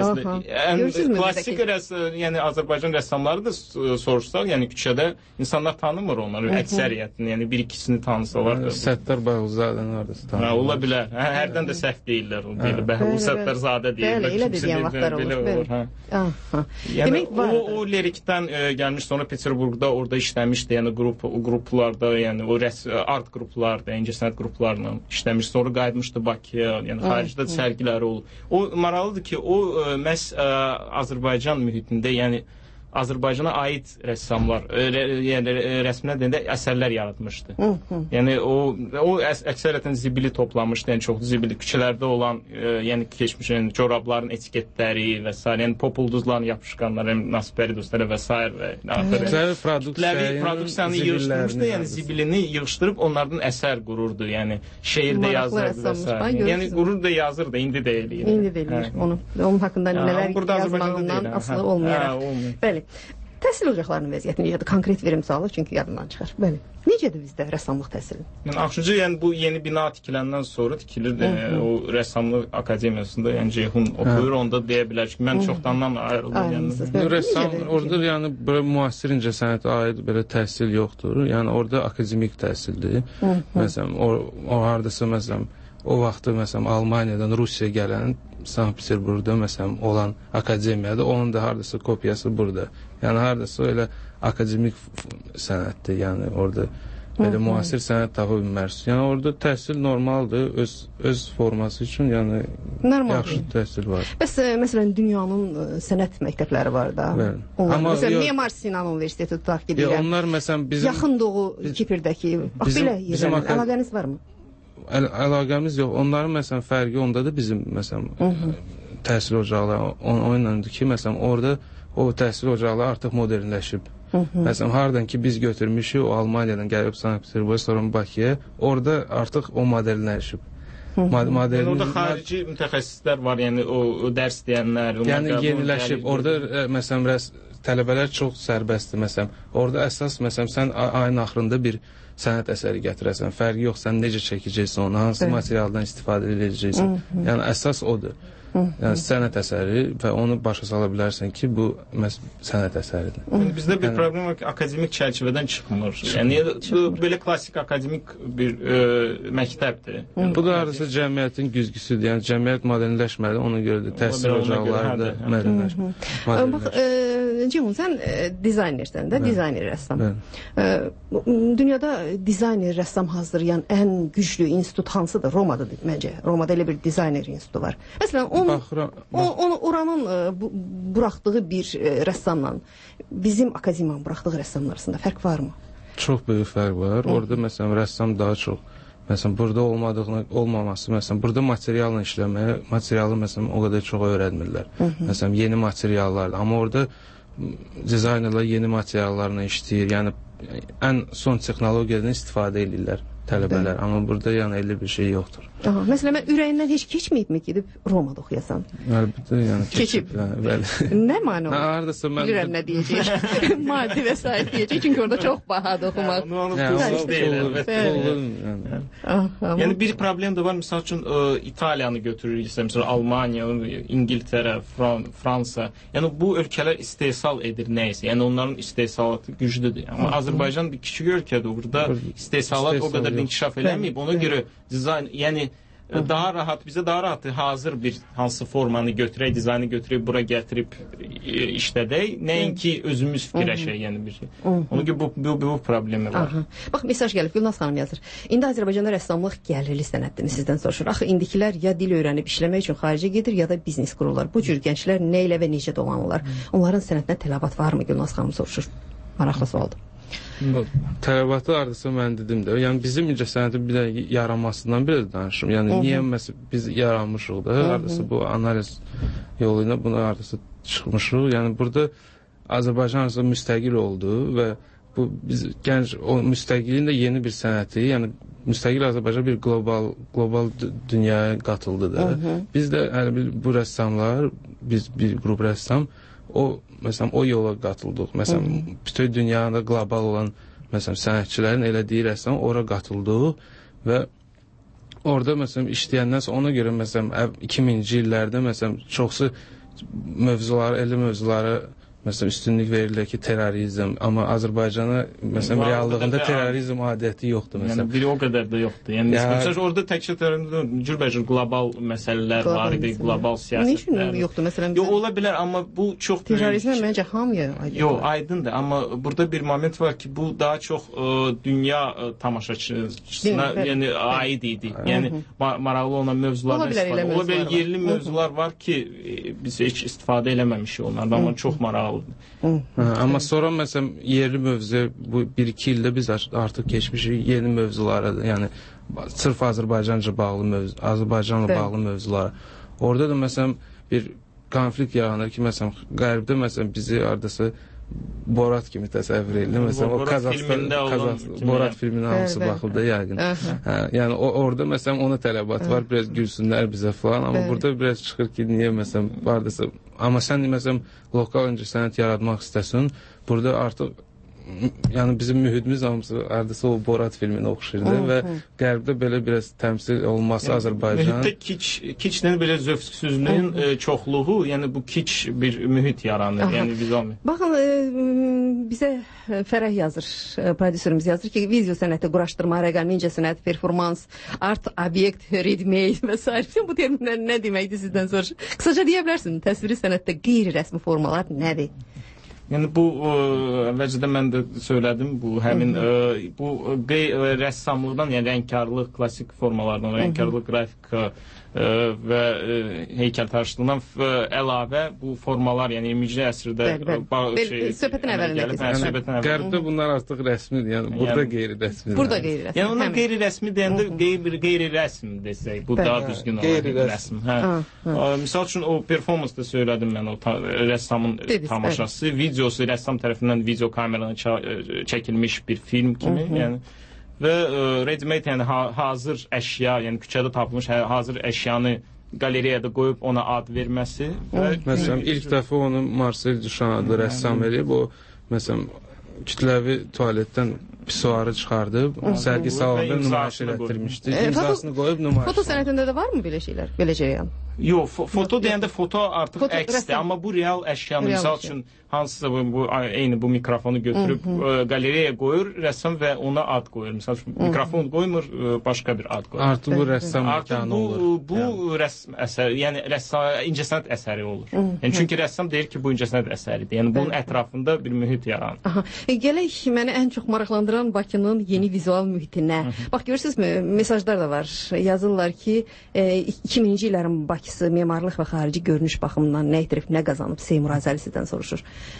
Speaker 8: Ən klassik rəssam, yəni Azərbaycan rəssamları da soruşsaq, yəni küçədə insanlar tanımır onları, əksəriyyətini, yəni bir ikisini tanısalar da.
Speaker 9: Səttar Bağırzadəni hardasa tanımır.
Speaker 8: Hə, ola bilər. Hə, hərdən də səhv deyirlər, o deyil. O Səttarzadə deyir.
Speaker 5: Bəli, elə deyən vaxtlar olur.
Speaker 8: Yəni o o lirikdən gəlmiş, sonra Peterburqda orada işləmişdi, yəni qrup qruplarda, yəni o art qruplarda, incəsənət qruplarla işləmiş, sonra qayıtmışdı Bakıya, yəni xaricdə sərgiləri olub. O maraqlıdır ki, o məhz Azərbaycan mühitində, yəni Azərbaycana aid rəssamlar, yəni rəsmlər deyəndə əsərlər yaratmışdı. Hı -hı. Yəni o o əksəriyyətən zibili toplamışdı, yəni çoxlu zibili küçələrdə olan, e, yəni keçmiş yəni, corabların etiketləri və s. yəni pop ulduzların yapışqanları, yəni Nasperidusları və s. və
Speaker 9: axırı
Speaker 8: produksiyanı produksiyanı yığışdırmışdı, yəni zibilini yığışdırıb onlardan əsər qururdu, yəni şeirdə yazırdı və s. Yəni qurur da yazırdı, indi də eləyir.
Speaker 5: İndi də eləyir onu. Onun haqqında nələr yazmağından asılı olmayaraq. Bəli. Təhsil ocaqlarının vəziyyəti necədir? Konkret verim sağlıq, çünki yadımdan çıxar. Bəli. Necədir bizdə rəssamlıq təhsili?
Speaker 8: Yəni axırıncı, yəni bu yeni bina tikiləndən sonra tikilir e, o rəssamlıq akademiyasında, yəni Ceyhun oxuyur, onda deyə bilər ki, mən çoxdandan ayrıldım.
Speaker 9: Yəni rəssam orada yəni belə müasir incəsənətə aid belə təhsil yoxdur. Yəni orada akademik təhsildir. Məsələn, o, o hardasa məsələn o vaxtı məsələn Almaniyadan Rusiyaya gələn Sankt-Peterburqda məsələn olan akademiyada, onun da hardasa kopyası burada. Yəni hardasa elə akademik sənətdir, yəni orada belə müasir sənət tapa bilmərsiniz. Yəni orada təhsil normaldır, öz öz forması üçün, yəni
Speaker 5: normal,
Speaker 9: yaxşı təhsil var.
Speaker 5: Bəs məsələn dünyanın sənət məktəbləri var da. Onlar, amma məsələn Mimar Sinan Universiteti tutaq ki, deyirəm.
Speaker 9: Onlar məsələn bizim
Speaker 5: Yaxın Doğu Kipirdəki, bax belə yerlərlə əlaqəniz varmı?
Speaker 9: Əl əlaqəmiz yox. Onların məsələn fərqi ondadır bizim məsələn təhsil ocaqları onunladır ki, məsələn orada o təhsil ocaqları artıq modernləşib. Məsələn hardan ki biz götürmüşük, o Almaniyadan gəlib Sankt-Peterburqa, sonra Bakıya, orada artıq o modernləşib. Model.
Speaker 8: Yəni orada xarici mütəxəssislər var, yəni o, o dərs deyənlər.
Speaker 9: Yəni yeniləşib. Orada ə, məsələn rəs tələbələr çox sərbəstdir məsələn. Orada əsas məsələn sən ayın axırında bir sənət əsəri gətirəsən. Fərqi yox, sən necə çəkəcəksən onu, hansı materialdan istifadə edəcəksən. Yəni əsas odur. Yəni sənət əsəri və onu başa sala bilərsən ki, bu sənət əsəridir.
Speaker 8: Yəni, bizdə bir yəni, problem var ki, akademik çərçivədən çıxmır. Yəni bu belə klassik akademik bir ə, məktəbdir.
Speaker 9: Yəni, bu da hardasa cəmiyyətin güzgüsüdür. Yəni cəmiyyət modernləşməli, ona görə də təhsil ocaqları da modernləşməli.
Speaker 5: Bax, Ceyhun, sən dizaynersən də, dizayner rəssam. Dünyada dizayner rəssam hazırlayan ən güclü institut hansıdır? Romadır məncə. Romada elə bir dizayner institutu var. Məsələn, o
Speaker 9: Baxıram,
Speaker 5: o, onu oranın bu, buraxdığı bir e, rəssamla bizim akademiyanın buraxdığı rəssamlar arasında fərq varmı?
Speaker 9: Çox böyük fərq var. Hı. Orada məsələn rəssam daha çox məsələn burada olmadığını olmaması, məsələn burada materialla işləməyə, materialı məsələn o qədər çox öyrənmirlər. Hı -hı. Məsələn yeni materiallar, amma orada dizaynerlər yeni materiallarla işləyir. Yəni ən son texnologiyadan istifadə edirlər tələbələr, amma burada yəni elə bir şey yoxdur.
Speaker 5: Aha, məsələn, mən ürəyindən heç keçməyibmi gedib Romada oxuyasan?
Speaker 9: Əlbəttə, yəni
Speaker 5: keçib.
Speaker 9: Yəni, bəli.
Speaker 5: Nə mane olur?
Speaker 9: Hardasa mən
Speaker 5: bilirəm nə deyəcək. Maddi vəsait deyəcək, çünki orada çox bahadır oxumaq.
Speaker 8: Yəni bir problem də var, misal üçün İtaliyanı götürürsə, məsələn Almaniya, İngiltərə, Fransa. Yəni bu ölkələr istehsal edir nəyisə. Yəni onların istehsalatı güclüdür. Amma Azərbaycan bir kiçik ölkədir. Burada istehsalat o qədər inkişaf eləməyib. Ona görə dizayn, yəni daha rahat, bizə daha rahat hazır bir hansı formanı götürək, dizaynı götürək, bura gətirib işlədək, nəinki özümüz fikirləşək, yəni bir şey. Ona görə bu, bu, bu problemi var.
Speaker 5: Aha. Bax, mesaj gəlib, Gülnaz xanım yazır. İndi Azərbaycanda rəssamlıq gəlirli sənətdir, sizdən soruşur. Axı, indikilər ya dil öyrənib işləmək üçün xaricə gedir, ya da biznes qururlar. Bu cür gənclər nə ilə və necə dolanırlar? Onların sənətinə tələbat varmı, Gülnaz xanım soruşur. Maraqlı sualdır.
Speaker 9: Tələbatı hardasa mən dedim də, yəni bizim incəsənətin bir də yaranmasından bir də danışım. Yəni Hı -hı. niyə məsələn biz yaranmışıq da, hardasa bu analiz yolu ilə buna hardasa çıxmışıq. Yəni burada Azərbaycan hardasa müstəqil oldu və bu biz gənc o müstəqilin də yeni bir sənəti, yəni müstəqil Azərbaycan bir global global dünyaya qatıldı da. Hı -hı. Biz də yəni bu rəssamlar, biz bir qrup rəssam o məsələn o yola qatıldıq. Məsələn bütün dünyada qlobal olan məsələn sənətçilərin elədiyi rəssam ora qatıldıq və orada məsələn işləyəndən sonra ona görə məsələn iki minci illərdə məsələn çoxsu mövzuları, elmi mövzuları məsələn üstünlük verilir ki, terrorizm, amma Azərbaycana məsələn reallığında terrorizm adəti yoxdur məsələn.
Speaker 8: Yəni biri o qədər də yoxdur. Yəni məsələn orada təkcə terrorizm cürbəcür qlobal məsələlər var idi, qlobal siyasətlər.
Speaker 5: Niyə yoxdur məsələn?
Speaker 8: Yox, ola bilər, amma bu çox
Speaker 5: terrorizm məncə hamıya aydındır.
Speaker 8: Yox, aydındır, amma burada bir moment var ki, bu daha çox ə, dünya ə, tamaşaçısına yəni aid idi. Yəni maraqlı olan mövzulardan istifadə. Ola bilər yerli mövzular var ki, biz heç istifadə eləməmişik onlardan, amma çox maraqlı.
Speaker 9: Hə, amma sonra məsələn yerli mövzu bu bir iki ildə biz artıq keçmişik yeni mövzulara, yəni sırf Azərbaycanca bağlı mövzu, Azərbaycanla bağlı mövzulara. Orada da məsələn bir konflikt yaranır ki, məsələn Qərbdə məsələn bizi hardasa Borat kimi təsəvvür edilir. Məsələn o Qazaxstan, Qazaxstan Borat filminə hamısı baxıldı yəqin. Hə, yəni o orada məsələn ona tələbat var, biraz gülsünlər bizə falan, amma burada biraz çıxır ki, niyə məsələn hardasa amma sən məsələn lokal incəsənət yaratmaq istəsən, burada artıq yəni bizim mühitimiz hamısı hardasa o Borat filminə oxşayırdı və Qərbdə belə biraz təmsil olması Azərbaycan.
Speaker 8: Mühitdə kiç, kiçdən belə zövqsüzlüyün çoxluğu, yəni bu kiç bir mühit yaranır, yəni vizual.
Speaker 5: Baxın, bizə Fərəh yazır, prodüserimiz yazır ki, video sənəti, quraşdırma, rəqəmi incəsənət, performans, art, obyekt, readmade və s. Bütün bu terminlər nə deməkdir sizdən soruşur? Qısaca deyə bilərsin, təsviri sənətdə qeyri-rəsmi formalar nədir?
Speaker 8: Yəni bu əvvəlcədə mən də söylədim, bu həmin ə, bu rəssamlıqdan, yəni rəngkarlıq, klassik formalardan, rəngkarlıq, qrafika ə, və ə, heykəltaraşlığından əlavə bu formalar, yəni iyirminci əsrdə
Speaker 5: şey, söhbətin əvvəlində
Speaker 9: Qərbdə bunlar artıq rəsmidir, yəni burada yəni, qeyri-rəsmidir.
Speaker 5: Burada qeyri-rəsmi.
Speaker 8: Yəni onlar qeyri-rəsmi deyəndə qeyri-rəsm desək, bu daha düzgün olar. Qeyri-rəsm. Hə. Misal üçün o performansda söylədim mən o rəssamın tamaşası, videosu rəssam tərəfindən video kamerana çəkilmiş bir film kimi, yəni və ready-made, yəni hazır əşya, yəni küçədə tapılmış hazır əşyanı qalereyada qoyub ona ad verməsi.
Speaker 9: Məsələn, ilk dəfə onu Marcel Duchamp adlı rəssam eləyib, o məsələn kütləvi tualetdən pisuarı çıxardıb, sərgi salonunda nümayiş elətdirmişdi. İmzasını qoyub nümayiş.
Speaker 5: Foto sənətində də varmı belə şeylər? Belə cərəyan?
Speaker 8: Yox, foto deyəndə foto artıq əksdir, amma bu real əşyanı, misal üçün hansısa bu eyni bu mikrofonu götürüb qalereyaya qoyur rəssam və ona ad qoyur. Misal üçün mikrofon qoymur, başqa bir ad qoyur.
Speaker 9: Artıq bu rəssam məkanı olur.
Speaker 8: Bu rəsm əsəri, yəni incəsənət əsəri olur. Yəni çünki rəssam deyir ki, bu incəsənət əsəridir. Yəni bunun ətrafında bir mühit yaranır.
Speaker 5: Gələk məni ən çox maraqlandıran Bakının yeni vizual mühitinə. Bax görürsünüzmü, mesajlar da var. Yazırlar ki, iki minci illərin Bakısı memarlıq və xarici görünüş baxımından nə itirib, nə qazanıb? Seymur Azəlisədən soruşur.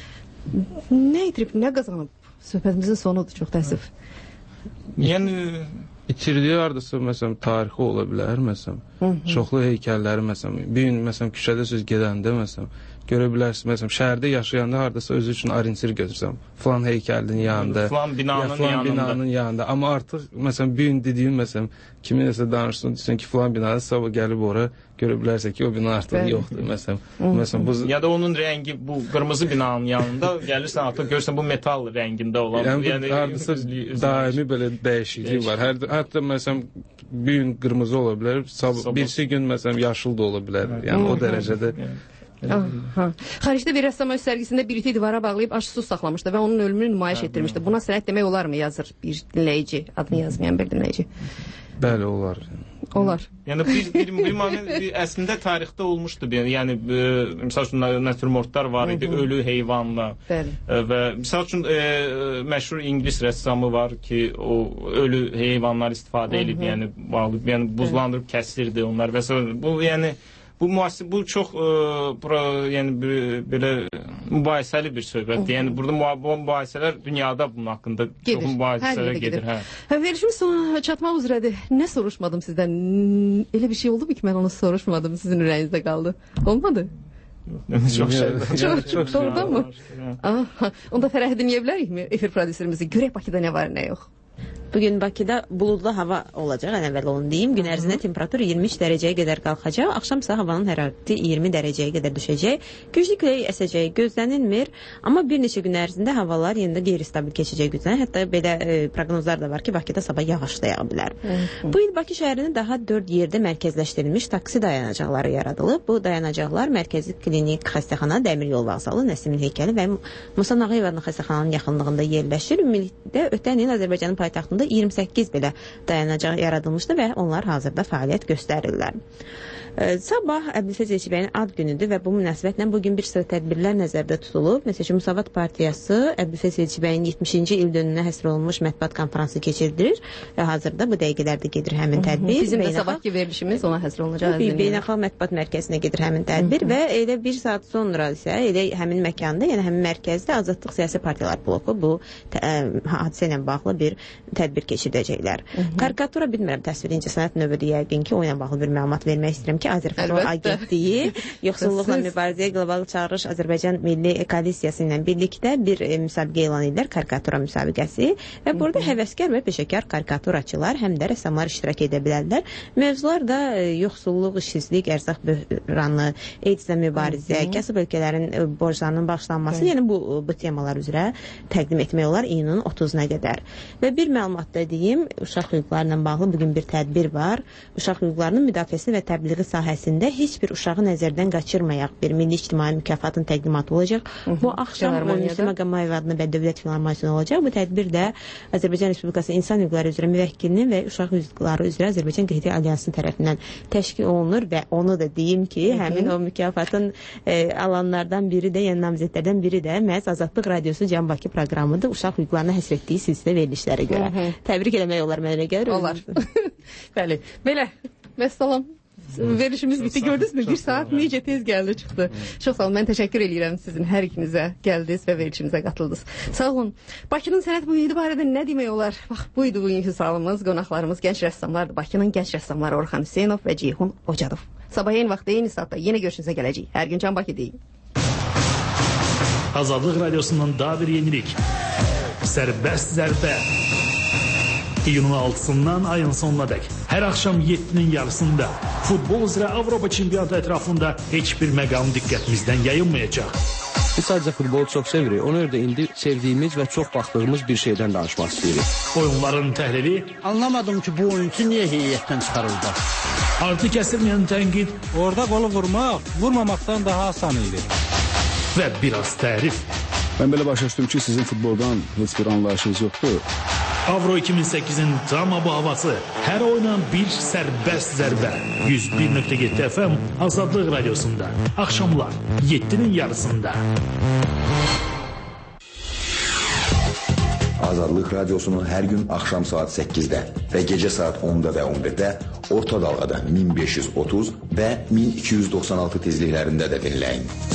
Speaker 5: Nə itirib, nə qazanıb? Söhbətimizin sonudur, çox təəssüf.
Speaker 8: Yəni
Speaker 9: itirdiyi hardasa məsələn tarixi ola bilər, məsələn. Çoxlu heykəlləri məsələn, bir gün məsələn küçədə söz gedəndə məsələn görə bilərsiniz, məsələn, şəhərdə yaşayanda hardasa özü üçün orientir götürsəm, falan heykəlin yanında,
Speaker 8: falan binanın,
Speaker 9: ya, falan
Speaker 8: yanında.
Speaker 9: binanın yanında. Amma artıq, məsələn, bir gün dediyim, məsələn, kimin nəsə danışsın, desin ki, falan binada sabah gəlib ora görə bilərsə ki, o bina artıq Bəli. yoxdur, məsələn. məsələn bu...
Speaker 8: Ya da onun rəngi, bu qırmızı binanın yanında gəlirsən artıq görürsən bu metal rəngində olan.
Speaker 9: Yəni, yəni hardasa daimi belə dəyişiklik var. Hər, hətta, məsələn, bir gün qırmızı ola bilər, sabah, birisi gün, məsələn, yaşıl da ola bilər. Yəni, o dərəcədə...
Speaker 5: Aha. Xaricdə bir rəssam öz sərgisində bir iti divara bağlayıb aşsız saxlamışdı və onun ölümünü nümayiş etdirmişdi. Buna sənət demək olarmı, yazır bir dinləyici, adını yazmayan bir dinləyici?
Speaker 9: Bəli, olar.
Speaker 5: Olar.
Speaker 8: Yəni bir, bir, bir moment əslində tarixdə olmuşdu. Yəni misal üçün natürmortlar var idi, ölü heyvanla. Bəli. Və misal üçün e, məşhur ingilis rəssamı var ki, o ölü heyvanlar istifadə edib, yəni bağlayıb, yəni buzlandırıb kəsirdi onlar və bu yəni Bu müasir, bu çox e, bura, yəni bir, belə mübahisəli bir söhbətdir. Yəni burada bu mübahisələr dünyada bunun haqqında gedir. Çox mübahisələr gedir. Hə.
Speaker 5: Hə, verişimiz sona çatmaq üzrədir. Nə soruşmadım sizdən? Elə bir şey oldu mu ki, mən onu soruşmadım, sizin ürəyinizdə qaldı? Olmadı?
Speaker 8: Çox şey.
Speaker 5: Çox, çox doğrudan mı? Aha, onda Fərəhi dinləyə bilərikmi efir prodüserimizi? Görək Bakıda nə var, nə yox?
Speaker 2: Bugün Bakıda buludlu hava olacaq, ən əvvəl onu deyim. Gün ərzində temperatur iyirmi üç dərəcəyə qədər qalxacaq. Axşam isə havanın hərarəti iyirmi dərəcəyə qədər düşəcək. Güclü külək əsəcəyi gözlənilmir, amma bir neçə gün ərzində havalar yenə də qeyri-stabil keçəcək güclənir. Hətta belə e, proqnozlar da var ki, Bakıda sabah yağış da yağa bilər. Bu il Bakı şəhərində daha dörd yerdə mərkəzləşdirilmiş taksi dayanacaqları yaradılıb. Bu dayanacaqlar Mərkəzi Klinik Xəstəxana, Dəmir Yol Vağzalı, Nəsimin heykəli və Musa Nağıyevadın xəstəxananın yaxınlığında yerləşir. Ümumilikdə ötən il Azərbaycanın paytaxtında iyirmi səkkiz belə dayanacaq yaradılmışdı və onlar hazırda fəaliyyət göstərirlər. Ee, sabah Əbdülfəz Elçibəyin ad günüdür və bu münasibətlə bugün bir sıra tədbirlər nəzərdə tutulub. Məsələn, Müsavat Partiyası Əbdülfəz Elçibəyin yetmişinci il dönümünə həsr olunmuş mətbuat konfransı keçirdilir və hazırda bu dəqiqələrdə gedir həmin tədbir.
Speaker 5: Bizim də sabahki verilişimiz ona həsr olunacaq.
Speaker 2: Beynəlxalq Mətbuat Mərkəzinə gedir həmin tədbir və elə bir saat sonra isə elə həmin məkanda, yəni həmin mərkəzdə Azadlıq Siyasi Partiyalar bloku bu hadisə ilə bağlı bir tədbir keçirdəcəklər. Karikatura bilmirəm, təsvir incəsənət növüdür yəqin ki, o ilə bağlı bir məlumat vermək istəyirəm ki, Azərfoto Agentliyi Yoxsulluqla Mübarizəyə Qlobal Çağırış Azərbaycan Milli Koalisiyası ilə birlikdə bir e, müsabiqə elan edirlər, karikatura müsabiqəsi və burada həvəskar və peşəkar karikaturaçılar həm də rəssamlar iştirak edə bilərlər. Mövzular da e, yoxsulluq, işsizlik, ərzaq böhranı, AIDS-lə mübarizə, kasıb ölkələrin e, borclarının bağışlanması, yəni bu, bu temalar üzrə təqdim etmək olar iyunun otuzuna qədər. Və bir məlumat da deyim, uşaq hüquqları ilə bağlı bugün bir tədbir var. Uşaq hüquqlarının müdafiəsi və təbliği sahəsində heç bir uşağı nəzərdən qaçırmayaq bir milli ictimai mükafatın təqdimatı olacaq. Hı -hı. Bu axşam Müslüm Ağamayev adına Bədövlət Filarmonisiyasında olacaq. Bu tədbirdə Azərbaycan Respublikası İnsan Hüquqları üzrə Müvəkkilinin və Uşaq Hüquqları üzrə Azərbaycan Qeyri Alyansının tərəfindən təşkil olunur və onu da deyim ki, Hı -hı. həmin o mükafatın e, alanlardan biri də, yəni namizədlərdən biri də məhz Azadlıq Radiosu Can Bakı proqramıdır. Uşaq hüquqlarına həsr etdiyi silsilə verilişlərə görə. Hı -hı. Təbrik eləmək olar mənə gəlir.
Speaker 5: Olar. Bəli. Belə. Vəssalam. Verilişimiz bitti, gördünüz mü? Bir saat necə tez gəldi, çıxdı. Çox sağ olun, mən təşəkkür edirəm sizin hər ikinizə gəldiniz və verilişimizə qatıldınız. Sağ olun. Bakının sənət mühiti barədə nə demək olar? Bax, buydu bugünkü sualımız, qonaqlarımız gənc rəssamlardır. Bakının gənc rəssamları Orxan Hüseynov və Ceyhun Ocadov. Sabah eyni vaxtda, eyni saatda yenə görüşünüzə gələcəyik. Hər gün Can Bakı deyin.
Speaker 3: Azadlıq Radiosundan daha bir yenilik. Sərbəst zərbə. İyunun altısından ayın sonuna dək hər axşam yeddinin yarısında futbol üzrə Avropa çempionatı ətrafında heç bir məqam diqqətimizdən yayılmayacaq.
Speaker 6: Biz sadəcə futbolu çox sevirik. Ona görə də indi sevdiyimiz və çox baxdığımız bir şeydən danışmaq istəyirik.
Speaker 3: Oyunların təhlili.
Speaker 12: Anlamadım ki, bu oyuncu niyə heyətdən çıxarıldı?
Speaker 3: Artı kəsilməyən tənqid.
Speaker 23: Orada qolu vurmaq, vurmamaqdan daha asan idi.
Speaker 3: Və biraz tərif.
Speaker 24: Mən belə başa düşdüm ki, sizin futboldan heç bir anlayışınız yoxdur.
Speaker 3: Avro iki min səkkizin drama bu havası. Hər oyuna bir sərbəst zərbə. yüz bir nöqtə yeddi F M Azadlıq Radiosunda. Axşamlar yeddinin yarısında.
Speaker 25: Azadlıq Radiosunu hər gün axşam saat səkkizdə və gecə saat onda və on birdə orta dalğada min beş yüz otuz və min iki yüz doxsan altı tezliklərində də dinləyin.